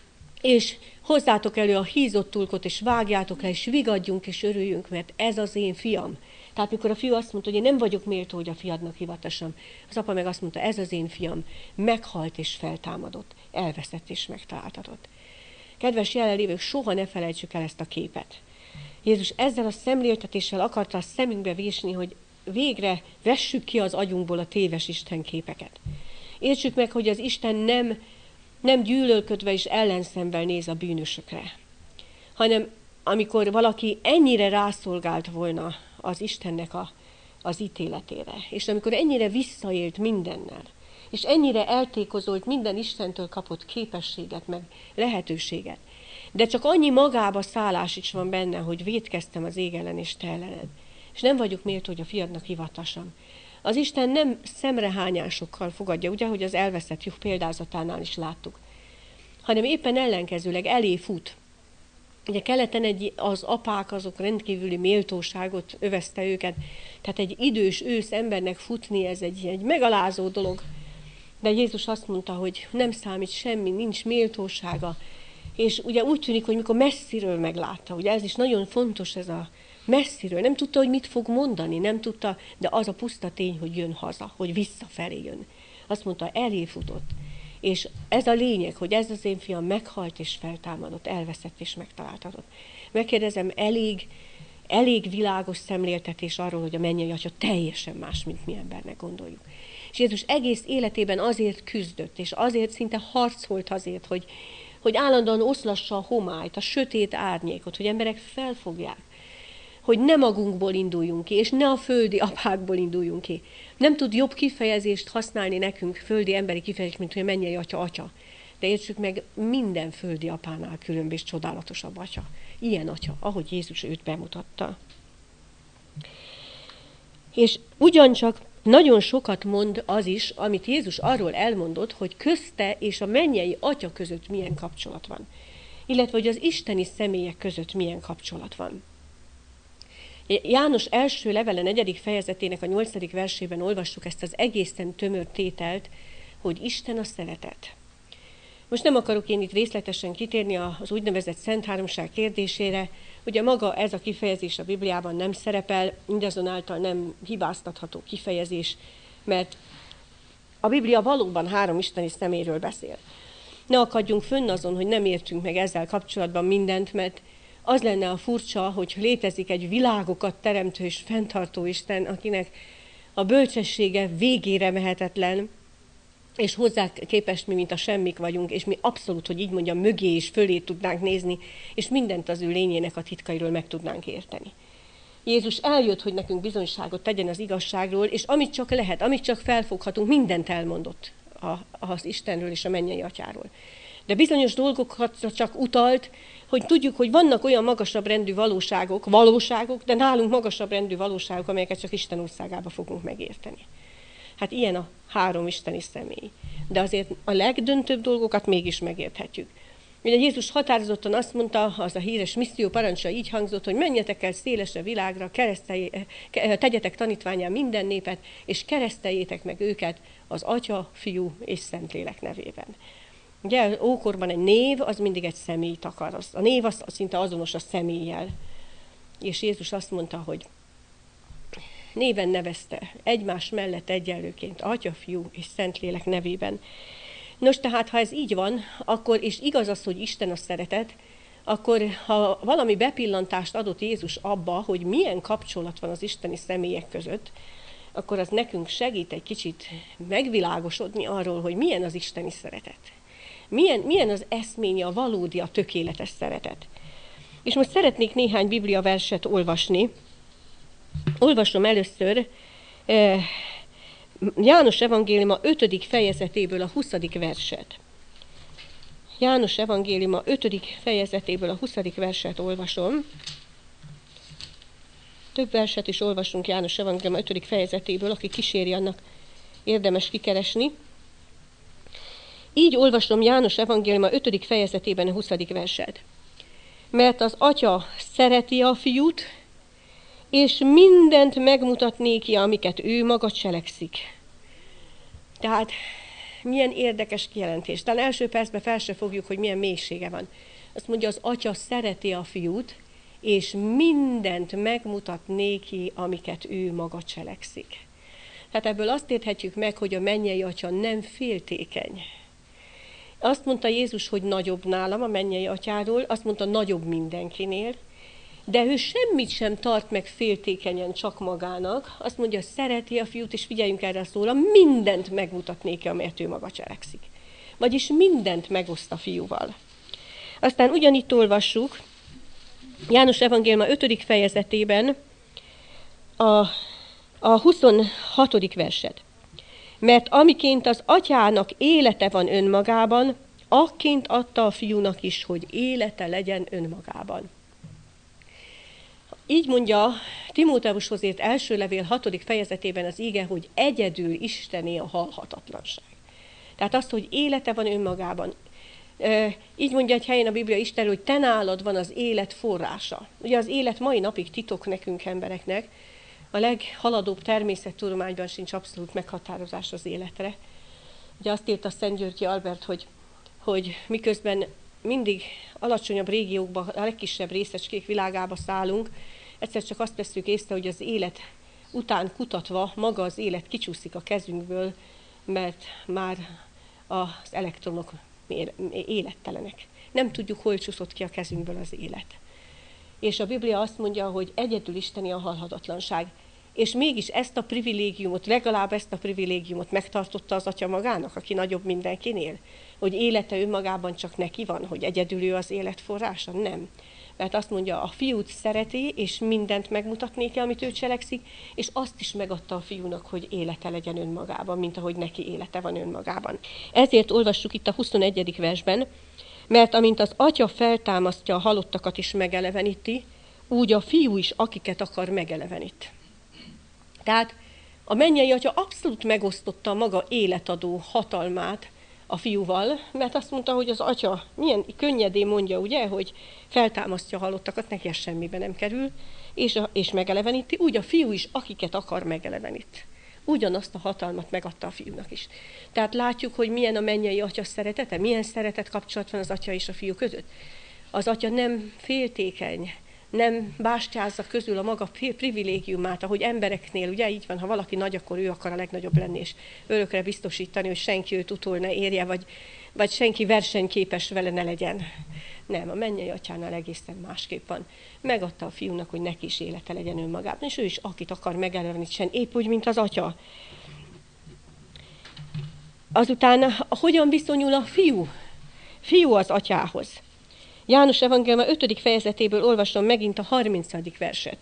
A: És hozzátok elő a hízott tulkot, és vágjátok le, és vigadjunk, és örüljünk, mert ez az én fiam. Tehát mikor a fiú azt mondta, hogy én nem vagyok méltó, hogy a fiadnak hivattassam, az apa meg azt mondta, ez az én fiam, meghalt és feltámadott, elveszett és megtaláltatott. Kedves jelenlévők, soha ne felejtsük el ezt a képet. Jézus ezzel a szemléltetéssel akarta a szemünkbe vésni, hogy végre vessük ki az agyunkból a téves istenképeket. Értsük meg, hogy az Isten nem gyűlölködve és ellenszemben néz a bűnösökre, hanem amikor valaki ennyire rászolgált volna az Istennek az ítéletére, és amikor ennyire visszaélt mindennel, és ennyire eltékozolt minden Istentől kapott képességet, meg lehetőséget, de csak annyi magába szállás is van benne, hogy vétkeztem az ég ellen és te ellened, és nem vagyok méltó, hogy a fiadnak hivattassam. Az Isten nem szemrehányásokkal fogadja, ugye, hogy az elveszett juh példázatánál is láttuk, hanem éppen ellenkezőleg elé fut. Ugye keleten az apák azok rendkívüli méltóságot övezte őket, tehát egy idős ősz embernek futni, ez egy megalázó dolog. De Jézus azt mondta, hogy nem számít semmi, nincs méltósága. És ugye úgy tűnik, hogy mikor messziről meglátta, ugye ez is nagyon fontos, ez a messziről. Nem tudta, hogy mit fog mondani, nem tudta, de az a puszta tény, hogy jön haza, hogy visszafelé jön. Azt mondta, elé futott. És ez a lényeg, hogy ez az én fiam meghalt és feltámadott, elveszett és megtaláltatott. Megkérdezem, elég világos szemléltetés arról, hogy a mennyei atya teljesen más, mint mi embernek gondoljuk. És Jézus egész életében azért küzdött, és azért szinte harcolt azért, hogy állandóan oszlassa a homályt, a sötét árnyékot, hogy emberek felfogják, hogy ne magunkból induljunk ki, és ne a földi apákból induljunk ki. Nem tud jobb kifejezést használni nekünk, földi emberi kifejezést, mint hogy a mennyei atya. De értsük meg, minden földi apánál különb és csodálatosabb atya. Ilyen atya, ahogy Jézus őt bemutatta. És ugyancsak nagyon sokat mond az is, amit Jézus arról elmondott, hogy közte és a mennyei atya között milyen kapcsolat van. Illetve, hogy az isteni személyek között milyen kapcsolat van. János első levele 4. fejezetének a 8. versében olvassuk ezt az egészen tömör tételt, hogy Isten a szeretet. Most nem akarok én itt részletesen kitérni az úgynevezett Szent Háromság kérdésére, ugye maga ez a kifejezés a Bibliában nem szerepel, mindazonáltal nem hibáztatható kifejezés, mert a Biblia valóban 3 isteni személyről beszél. Ne akadjunk fönn azon, hogy nem értünk meg ezzel kapcsolatban mindent, mert az lenne a furcsa, hogy létezik egy világokat teremtő és fenntartó Isten, akinek a bölcsessége végére mehetetlen, és hozzá képest mi, mint a semmik vagyunk, és mi abszolút, hogy így mondjam, mögé és fölé tudnánk nézni, és mindent az ő lényének a titkairól meg tudnánk érteni. Jézus eljött, hogy nekünk bizonyságot tegyen az igazságról, és amit csak lehet, amit csak felfoghatunk, mindent elmondott az Istenről és a mennyei atyáról. De bizonyos dolgokat csak utalt, hogy tudjuk, hogy vannak olyan magasabb rendű valóságok, de nálunk magasabb rendű valóságok, amelyeket csak Isten országába fogunk megérteni. Hát ilyen a 3 isteni személy. De azért a legdöntőbb dolgokat mégis megérthetjük. Ugye Jézus határozottan azt mondta, az a híres misszió parancsa így hangzott, hogy menjetek el szélesre világra, tegyetek tanítvánnyá minden népet, és kereszteljétek meg őket az Atya, Fiú és Szentlélek nevében. Ugye ókorban egy név, az mindig egy személyt akar. A név az szinte azonos a személlyel. És Jézus azt mondta, hogy néven nevezte egymás mellett egyenlőként Atya, Fiú és Szentlélek nevében. Nos, tehát ha ez így van, akkor, és igaz az, hogy Isten a szeretet, akkor ha valami bepillantást adott Jézus abba, hogy milyen kapcsolat van az isteni személyek között, akkor az nekünk segít egy kicsit megvilágosodni arról, hogy milyen az isteni szeretet. Milyen az eszménye, a valódi, a tökéletes szeretet. És most szeretnék néhány Biblia verset olvasni. Olvasom először János evangéliuma 5. fejezetéből a 20. verset. János evangéliuma 5. fejezetéből a 20. verset olvasom. Több verset is olvasunk János evangéliuma 5. fejezetéből, aki kíséri, annak érdemes kikeresni. Így olvasom János evangéliuma 5. fejezetében a 20. verset. Mert az Atya szereti a Fiút, és mindent megmutat néki, amiket ő maga cselekszik. Tehát milyen érdekes kijelentés. Talán első percben fel se fogjuk, hogy milyen mélysége van. Azt mondja, az Atya szereti a Fiút, és mindent megmutat néki, amiket ő maga cselekszik. Tehát ebből azt érthetjük meg, hogy a mennyei Atya nem féltékeny. Azt mondta Jézus, hogy nagyobb nálam a mennyei Atyáról, azt mondta nagyobb mindenkinél, de ő semmit sem tart meg féltékenyen csak magának. Azt mondja, szereti a Fiút, és figyeljünk erre a szóra, mindent megmutat néki, amelyet ő maga cselekszik. Vagyis mindent megoszt a Fiúval. Aztán ugyanitt olvassuk, János evangéliuma 5. fejezetében a 26. verset. Mert amiként az Atyának élete van önmagában, akként adta a Fiúnak is, hogy élete legyen önmagában. Így mondja Timóteushoz írt első levél 6. fejezetében az íge, hogy egyedül Istené a halhatatlanság. Tehát azt, hogy élete van önmagában. Így mondja egy helyen a Biblia Istenről, hogy te nálad van az élet forrása. Ugye az élet mai napig titok nekünk embereknek. A leghaladóbb természettudományban sincs abszolút meghatározás az életre. Ugye azt írta Szentgyörgyi Albert, hogy miközben mindig alacsonyabb régiókba, a legkisebb részecskék világába szállunk, egyszer csak azt vesszük észre, hogy az élet után kutatva maga az élet kicsúszik a kezünkből, mert már az elektronok élettelenek. Nem tudjuk, hol csúszott ki a kezünkből az élet. És a Biblia azt mondja, hogy egyedül isteni a halhatatlanság. És mégis ezt a privilégiumot, legalább ezt a privilégiumot megtartotta az Atya magának, aki nagyobb mindenkinél. Hogy élete önmagában csak neki van, hogy egyedül ő az élet forrása? Nem. Mert azt mondja, a Fiút szereti, és mindent megmutat néki, amit ő cselekszik, és azt is megadta a Fiúnak, hogy élete legyen önmagában, mint ahogy neki élete van önmagában. Ezért olvassuk itt a 21. versben, mert amint az Atya feltámasztja a halottakat is megeleveníti, úgy a Fiú is, akiket akar, megelevenít. Tehát a mennyei Atya abszolút megosztotta a maga életadó hatalmát a Fiúval, mert azt mondta, hogy az Atya milyen könnyedén mondja, ugye, hogy feltámasztja a halottakat, neki ez semmibe nem kerül, és megeleveníti, úgy a Fiú is, akiket akar, megelevenít. Ugyanazt a hatalmat megadta a Fiúnak is. Tehát látjuk, hogy milyen a mennyei Atya szeretete, milyen szeretet kapcsolat van az Atya és a Fiú között. Az Atya nem féltékeny, nem bástyázza közül a maga privilégiumát, ahogy embereknél, ugye így van, ha valaki nagy, akkor ő akar a legnagyobb lenni, és örökre biztosítani, hogy senki őt utol ne érje, vagy senki versenyképes vele ne legyen. Nem, a mennyei atyánál egészen másképp van. Megadta a fiúnak, hogy neki is élete legyen önmagában, és ő is akit akar megelevenítsen, épp úgy, mint az atya. Azután hogyan viszonyul a fiú? Fiú az atyához. János evangéliuma 5. fejezetéből olvasom megint a 30. verset.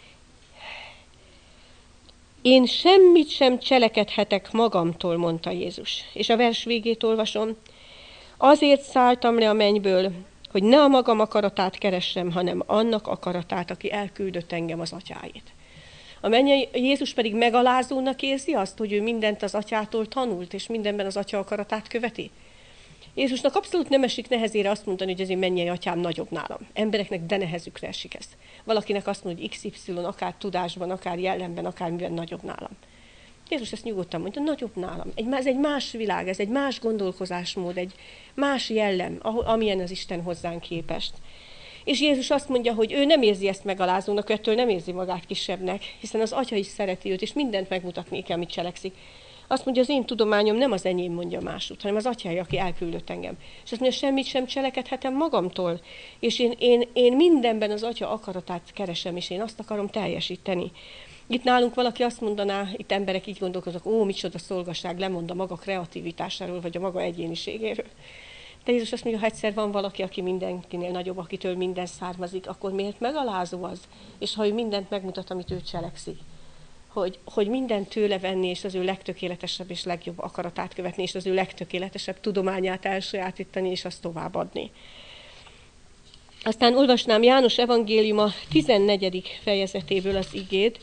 A: Én semmit sem cselekedhetek magamtól, mondta Jézus. És a vers végét olvasom. Azért szálltam le a mennyből, hogy ne a magam akaratát keressem, hanem annak akaratát, aki elküldött engem, az atyáét. A mennyei Jézus pedig megalázónak érzi azt, hogy ő mindent az atyától tanult, és mindenben az atya akaratát követi. Jézusnak abszolút nem esik nehezére azt mondani, hogy az én mennyei atyám nagyobb nálam. Embereknek de nehezükre esik ez. Valakinek azt mondja, hogy XY, akár tudásban, akár jellemben, akár miben nagyobb nálam. Jézus ezt nyugodtan mondja, nagyobb nálam. Ez egy más világ, ez egy más gondolkozásmód, egy más jellem, amilyen az Isten hozzánk képest. És Jézus azt mondja, hogy ő nem érzi ezt megalázónak, ettől nem érzi magát kisebbnek, hiszen az atya is szereti őt, és mindent megmutatni kell, amit cselekszik. Azt mondja, az én tudományom nem az enyém, mondja másút, hanem az atyája, aki elküldött engem. És azt mondja, semmit sem cselekedhetem magamtól, és én mindenben az atya akaratát keresem, és én azt akarom teljesíteni. Itt nálunk valaki azt mondaná, itt emberek így gondolkoznak, micsoda szolgaság, lemond a maga kreativitásáról, vagy a maga egyéniségéről. De Jézus azt mondja, ha egyszer van valaki, aki mindenkinél nagyobb, akitől minden származik, akkor miért megalázó az? És ha ő mindent megmutat, amit ő cselekszik. Hogy mindent tőle venni, és az ő legtökéletesebb és legjobb akaratát követni, és az ő legtökéletesebb tudományát elsajátítani, és azt továbbadni. Aztán olvasnám János evangéliuma 14. fejezetéből az igét.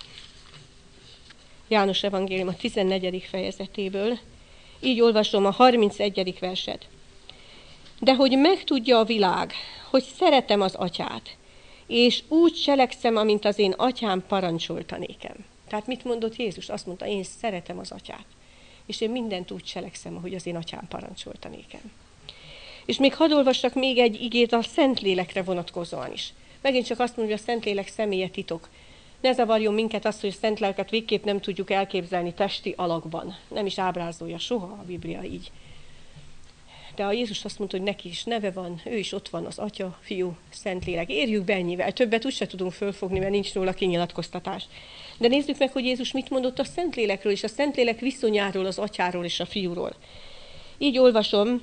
A: János evangéliuma 14. fejezetéből. Így olvasom a 31. verset. De hogy megtudja a világ, hogy szeretem az atyát, és úgy cselekszem, amint az én atyám parancsolta nékem. Tehát mit mondott Jézus? Azt mondta, én szeretem az atyát, és én mindent úgy cselekszem, ahogy az én atyám parancsolta nékem. És még hadd olvassak még egy igét a Szentlélekre vonatkozóan is. Megint csak azt mondja, hogy a Szentlélek személye titok. Ne zavarjon minket azt, hogy a Szentléleket végképp nem tudjuk elképzelni testi alakban. Nem is ábrázolja soha a Biblia így. De a Jézus azt mondta, hogy neki is neve van, ő is ott van, az Atya, Fiú, Szentlélek. Érjük be ennyivel, többet úgyse tudunk fölfogni, mert nincs róla kinyilatkoztatás. De nézzük meg, hogy Jézus mit mondott a Szentlélekről, és a Szentlélek viszonyáról, az Atyáról és a Fiúról. Így olvasom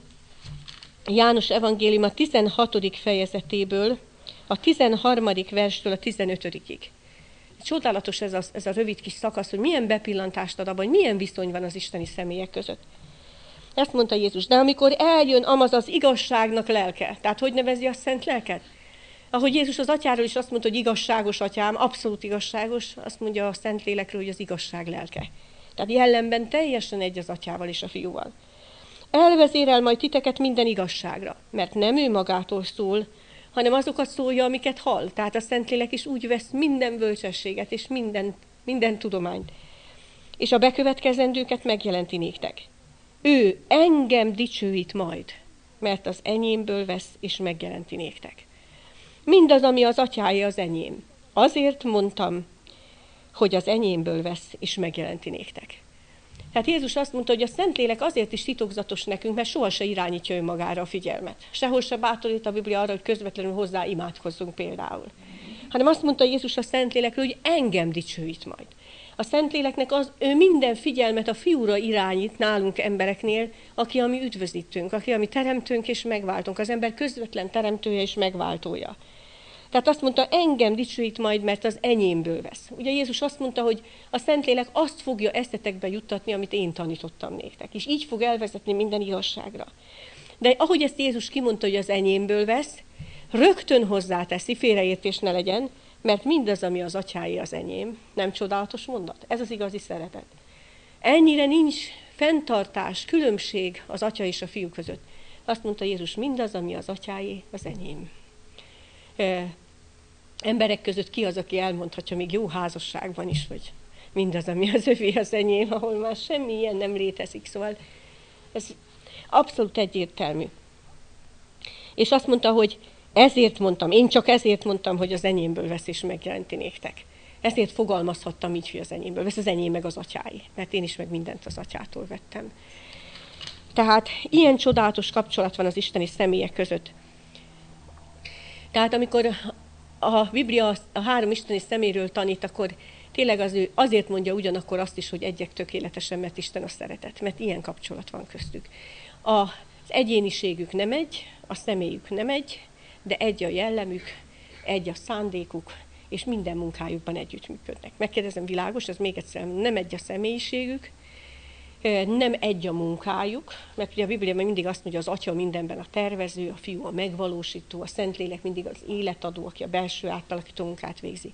A: János evangéliuma 16. fejezetéből, a 13. verstől a 15-ig. Csodálatos ez a rövid kis szakasz, hogy milyen bepillantást ad abban, hogy milyen viszony van az isteni személyek között. Ezt mondta Jézus, de amikor eljön amaz az igazságnak lelke, tehát hogy nevezi a szent lelket? Ahogy Jézus az atyáról is azt mondta, hogy igazságos atyám, abszolút igazságos, azt mondja a Szentlélekről, hogy az igazság lelke. Tehát jellemben teljesen egy az atyával és a fiúval. Elvezérel majd titeket minden igazságra, mert nem ő magától szól, hanem azokat szólja, amiket hall. Tehát a Szentlélek is úgy vesz minden bölcsességet és minden tudományt. És a bekövetkezendőket megjelenti néktek. Ő engem dicsőít majd, mert az enyémből vesz és megjelenti néktek. Mindaz, ami az atyáé, az enyém. Azért mondtam, hogy az enyémből vesz és megjelenti néktek. Tehát Jézus azt mondta, hogy a Szentlélek azért is titokzatos nekünk, mert soha se irányítja önmagára a figyelmet. Sehol se bátorít a Biblia arra, hogy közvetlenül hozzá imádkozzunk például. Hanem azt mondta Jézus a Szentlélekről, hogy engem dicsőít majd. A Szentléleknek ő minden figyelmet a Fiúra irányít nálunk embereknél, aki a mi üdvözítőnk, aki a mi teremtőnk és megváltunk, az ember közvetlen teremtője és megváltója. Tehát azt mondta, engem dicsőít majd, mert az enyémből vesz. Ugye Jézus azt mondta, hogy a Szentlélek azt fogja eszetekbe juttatni, amit én tanítottam néktek, és így fog elvezetni minden igazságra. De ahogy ezt Jézus kimondta, hogy az enyémből vesz, rögtön hozzáteszi, félreértés ne legyen, mert mindaz, ami az atyáé, az enyém. Nem csodálatos mondat? Ez az igazi szeretet. Ennyire nincs fenntartás, különbség az atya és a fiú között. Azt mondta Jézus, mindaz, ami az atyáé, az enyém. Emberek között ki az, aki elmondhatja, még jó házasságban is, hogy mindaz, ami az övé, az enyém, ahol már semmi ilyen nem létezik. Szóval ez abszolút egyértelmű. És azt mondta, hogy Ezért mondtam, én csak ezért mondtam, hogy az enyémből vesz és megjelenti néktek. Ezért fogalmazhattam így, hogy az enyémből vesz, az enyém meg az atyái. Mert én is meg mindent az atyától vettem. Tehát ilyen csodálatos kapcsolat van az isteni személyek között. Tehát amikor a Biblia a három isteni szeméről tanít, akkor tényleg azért mondja ugyanakkor azt is, hogy egyek tökéletesen, mert Isten a szeretet. Mert ilyen kapcsolat van köztük. Az egyéniségük nem egy, a személyük nem egy, de egy a jellemük, egy a szándékuk, és minden munkájukban együttműködnek. Megkérdezem, világos, ez még egyszer nem egy a személyiségük, nem egy a munkájuk, mert ugye a Biblia mindig azt mondja, az Atya mindenben a tervező, a Fiú a megvalósító, a Szentlélek mindig az életadó, aki a belső átalakító munkát végzi.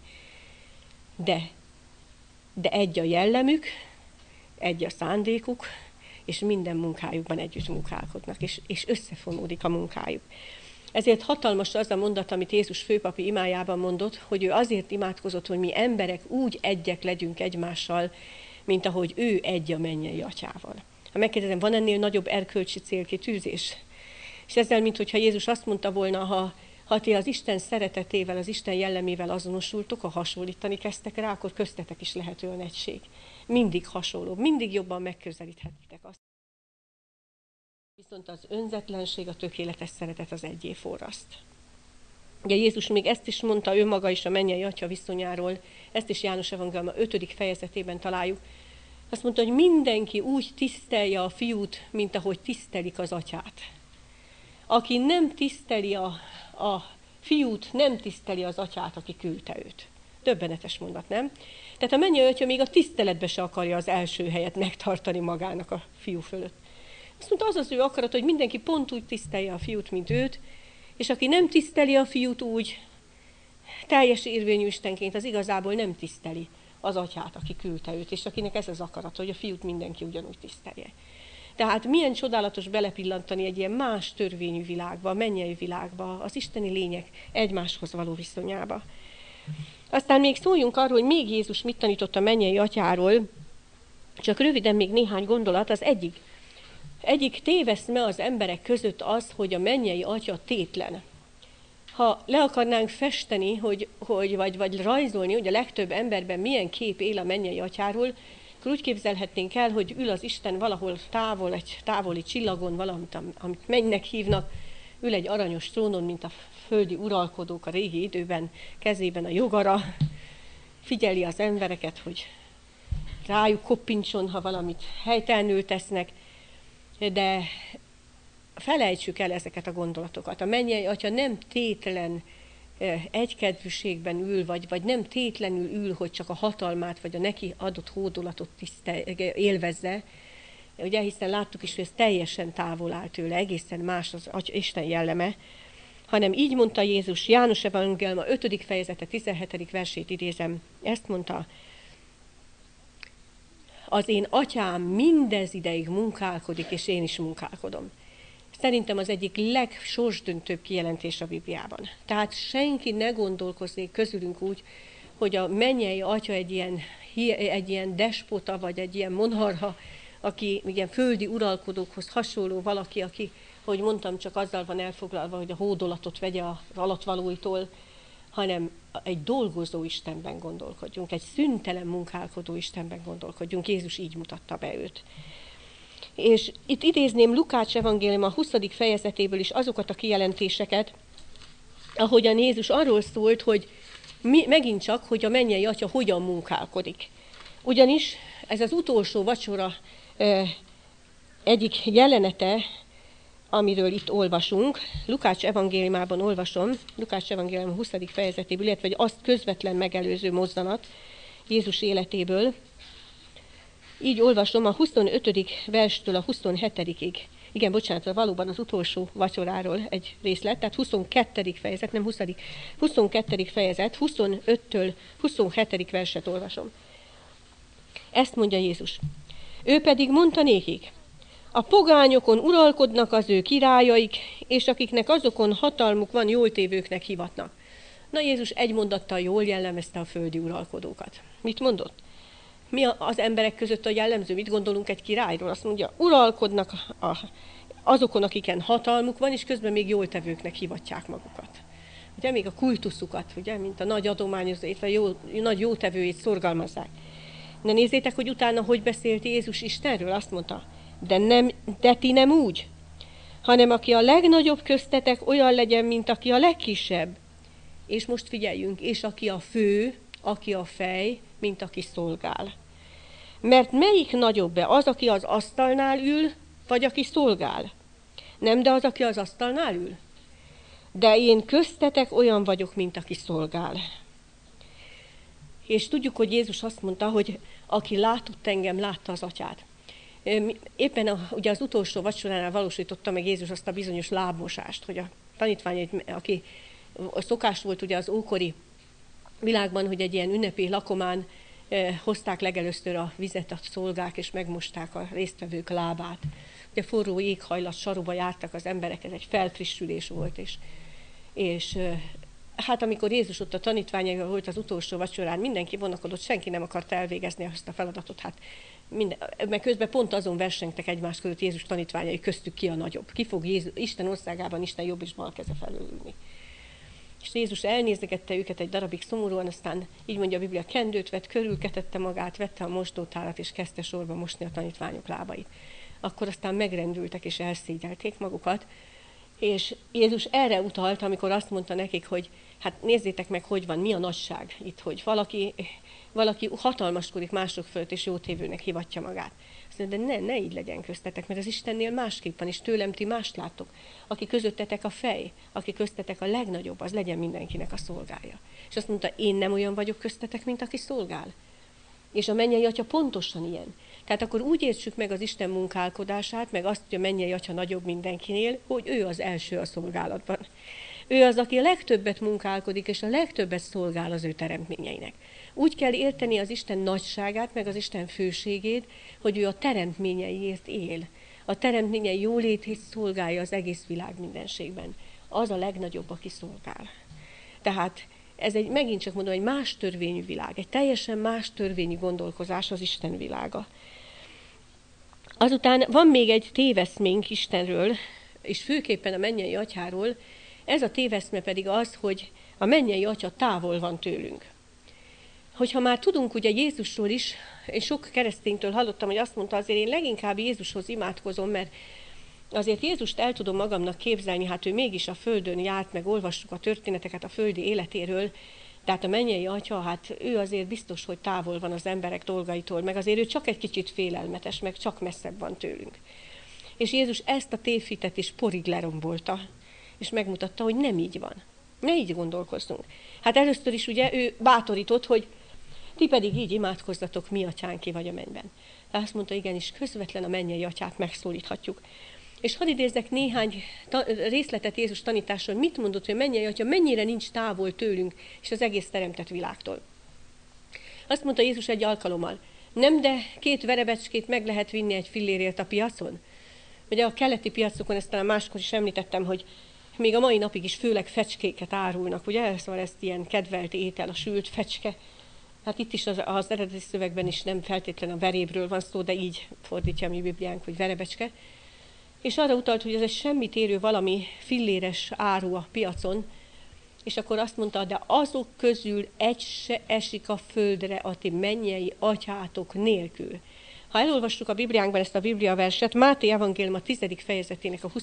A: De egy a jellemük, egy a szándékuk, és minden munkájukban együtt munkálkodnak, és összefonódik a munkájuk. Ezért hatalmas az a mondat, amit Jézus főpapi imájában mondott, hogy ő azért imádkozott, hogy mi emberek úgy egyek legyünk egymással, mint ahogy ő egy a mennyei atyával. Ha megkérdezem, van ennél nagyobb erkölcsi célkitűzés? És ezzel, mintha Jézus azt mondta volna, ha ti az Isten szeretetével, az Isten jellemével azonosultok, ha hasonlítani kezdtek rá, akkor köztetek is lehet olyan egység. Mindig hasonló, mindig jobban megközelíthetitek azt. Viszont az önzetlenség, a tökéletes szeretet az egyé forraszt. Ugye Jézus még ezt is mondta, ő maga is a mennyei atya viszonyáról, ezt is János evangélium 5. fejezetében találjuk. Azt mondta, hogy mindenki úgy tisztelje a fiút, mint ahogy tisztelik az atyát. Aki nem tiszteli a fiút, nem tiszteli az atyát, aki küldte őt. Döbbenetes mondat, nem? Tehát a mennyei atya még a tiszteletbe se akarja az első helyet megtartani magának a fiú fölött. Azt mondta, az az ő akarat, hogy mindenki pont úgy tisztelje a fiút, mint őt, és aki nem tiszteli a fiút úgy, teljes érvényű istenként, az igazából nem tiszteli az atyát, aki küldte őt, és akinek ez az akarat, hogy a fiút mindenki ugyanúgy tisztelje. Tehát milyen csodálatos belepillantani egy ilyen más törvényű világba, mennyei világba, az isteni lények egymáshoz való viszonyába. Aztán még szóljunk arról, hogy még Jézus mit tanított a mennyei atyáról, csak röviden még néhány gondolat. Az egyik téveszme az emberek között az, hogy a mennyei atya tétlen. Ha le akarnánk festeni, vagy rajzolni, hogy a legtöbb emberben milyen kép él a mennyei atyáról, akkor úgy képzelhetnénk el, hogy ül az Isten valahol távol, egy távoli csillagon, valamit, amit mennynek hívnak, ül egy aranyos trónon, mint a földi uralkodók a régi időben, kezében a jogara, figyeli az embereket, hogy rájuk koppincson, ha valamit helytelenül tesznek, de felejtsük el ezeket a gondolatokat. A mennyei atya nem tétlen egykedvűségben ül, vagy nem tétlenül ül, hogy csak a hatalmát, vagy a neki adott hódolatot élvezze. Ugye, hiszen láttuk is, hogy ez teljesen távol áll tőle, egészen más az Isten jelleme, hanem így mondta Jézus, János evangélium 5. fejezete 17. versét idézem, ezt mondta, az én atyám mindez ideig munkálkodik, és én is munkálkodom. Szerintem az egyik legsorsdöntőbb kijelentés a Bibliában. Tehát senki ne gondolkozzék közülünk úgy, hogy a mennyei atya egy ilyen despota, vagy egy ilyen monarha, aki ilyen földi uralkodókhoz hasonló valaki, aki, hogy mondtam, csak azzal van elfoglalva, hogy a hódolatot vegye az alattvalóitól, hanem egy dolgozó Istenben gondolkodjunk, egy szüntelen munkálkodó Istenben gondolkodjunk. Jézus így mutatta be őt. És itt idézném Lukács evangélium a 20. fejezetéből is azokat a kijelentéseket, ahogyan Jézus arról szólt, hogy megint csak, hogy a mennyei atya hogyan munkálkodik. Ugyanis ez az utolsó vacsora egyik jelenete, amiről itt olvasunk, Lukács evangéliumában olvasom, Lukács evangélium 20. fejezetéből, illetve azt közvetlen megelőző mozzanat Jézus életéből. Így olvasom a 25. verstől a 27-ig. Igen, bocsánat, valóban az utolsó vacsoráról egy részlet, tehát 22. fejezet, nem 20. 22. fejezet, 25-től 27. verset olvasom. Ezt mondja Jézus. Ő pedig mondta nékik, a pogányokon uralkodnak az ő királyaik, és akiknek azokon hatalmuk van, jól tévőknek hivatnak. Na, Jézus egy mondattal jól jellemezte a földi uralkodókat. Mit mondott? Mi az emberek között a jellemző? Mit gondolunk egy királyról? Azt mondja, uralkodnak
B: azokon, akiken hatalmuk van, és közben még jól tevőknek hivatják magukat. Ugye még a kultuszukat, ugye, mint a nagy adományozóit, vagy nagy jótevőit szorgalmazzák. De nézzétek, hogy utána hogy beszélt Jézus Istenről, azt mondta, de ti nem úgy, hanem aki a legnagyobb köztetek, olyan legyen, mint aki a legkisebb. És most figyeljünk, és aki a fő, aki a fej, mint aki szolgál. Mert melyik nagyobb az, aki az asztalnál ül, vagy aki szolgál? Nem, de az, aki az asztalnál ül. De én köztetek olyan vagyok, mint aki szolgál. És tudjuk, hogy Jézus azt mondta, hogy aki látott engem, látta az atyát. Éppen ugye az utolsó vacsoránál valósította meg Jézus azt a bizonyos lábmosást, hogy a tanítvány, aki szokás volt ugye az ókori világban, hogy egy ilyen ünnepi lakomán hozták legelőször a vizet a szolgák, és megmosták a résztvevők lábát. Ugye forró éghajlat saruba jártak az emberek, ez egy felfrissülés volt, és hát amikor Jézus ott a tanítványaival volt az utolsó vacsorán, mindenki vonakodott, senki nem akart elvégezni ezt a feladatot, mert közben pont azon versengtek egymás között Jézus tanítványai, köztük ki a nagyobb. Ki fog Isten országában Isten jobb és bal keze felől ülni. És Jézus elnézegette őket egy darabig szomorúan, aztán így mondja a Biblia, kendőt vett, körülketette magát, vette a mosdótálat, és kezdte sorba mosni a tanítványok lábait. Akkor aztán megrendültek, és elszégyelték magukat. És Jézus erre utalt, amikor azt mondta nekik, hogy hát nézzétek meg, hogy van, mi a nagyság itt, hogy valaki hatalmaskodik mások fölött, és jótévőnek hivatja magát. Azt mondja, de ne így legyen köztetek, mert az Istennél másképp van, és tőlem ti mást láttok. Aki közöttetek a fej, aki köztetek a legnagyobb, az legyen mindenkinek a szolgája. És azt mondta, én nem olyan vagyok köztetek, mint aki szolgál. És a mennyei atya pontosan ilyen. Tehát akkor úgy értsük meg az Isten munkálkodását, meg azt, hogy a mennyei atya nagyobb mindenkinél, hogy ő az első a szolgálatban. Ő az, aki a legtöbbet munkálkodik, és a legtöbbet szolgál az ő teremtményeinek. Úgy kell érteni az Isten nagyságát, meg az Isten főségét, hogy ő a teremtményeiért él. A teremtményei jólétét szolgálja az egész világ mindenségben. Az a legnagyobb, aki szolgál. Tehát ez megint csak mondom, egy más törvényű világ, egy teljesen más törvényű gondolkozás az Isten világa. Azután van még egy téveszménk Istenről, és főképpen a mennyei atyáról. Ez a téveszme pedig az, hogy a mennyei atya távol van tőlünk. Hogyha már tudunk ugye Jézusról is, és sok kereszténytől hallottam, hogy azt mondta, azért én leginkább Jézushoz imádkozom, mert azért Jézust el tudom magamnak képzelni, hát ő mégis a földön járt, meg olvassuk a történeteket a földi életéről, tehát a mennyei atya, hát ő azért biztos, hogy távol van az emberek dolgaitól, meg azért ő csak egy kicsit félelmetes, meg csak messzebb van tőlünk. És Jézus ezt a tévhitet is porig lerombolta, és megmutatta, hogy nem így van. Ne így gondolkozzunk. Hát először is ugye ő bátorított, hogy ti pedig így imádkozzatok, mi atyánk ki vagy a mennyben. De azt mondta, igenis, közvetlen a mennyei atyát megszólíthatjuk. És hadd idézzek néhány részletet Jézus tanításról, mit mondott, hogy a mennyei atya mennyire nincs távol tőlünk és az egész teremtett világtól. Azt mondta Jézus egy alkalommal, nem, de 2 verebecskét meg lehet vinni egy fillérért a piacon. Ugye a keleti piacokon, ezt talán máskor is említettem, hogy még a mai napig is főleg fecskéket árulnak, ugye? Szóval ezt ilyen kedvelt étel, a sült fecske. Hát itt is az eredeti szövegben is nem feltétlenül a verébről van szó, de így fordítja a mi Bibliánk, hogy verebecske. És arra utalt, hogy ez egy semmit érő valami filléres áru a piacon, és akkor azt mondta, de azok közül egy se esik a földre a ti mennyei atyátok nélkül. Ha elolvassuk a Bibliánkban ezt a Biblia verset, Máté evangélium a 10. fejezetének a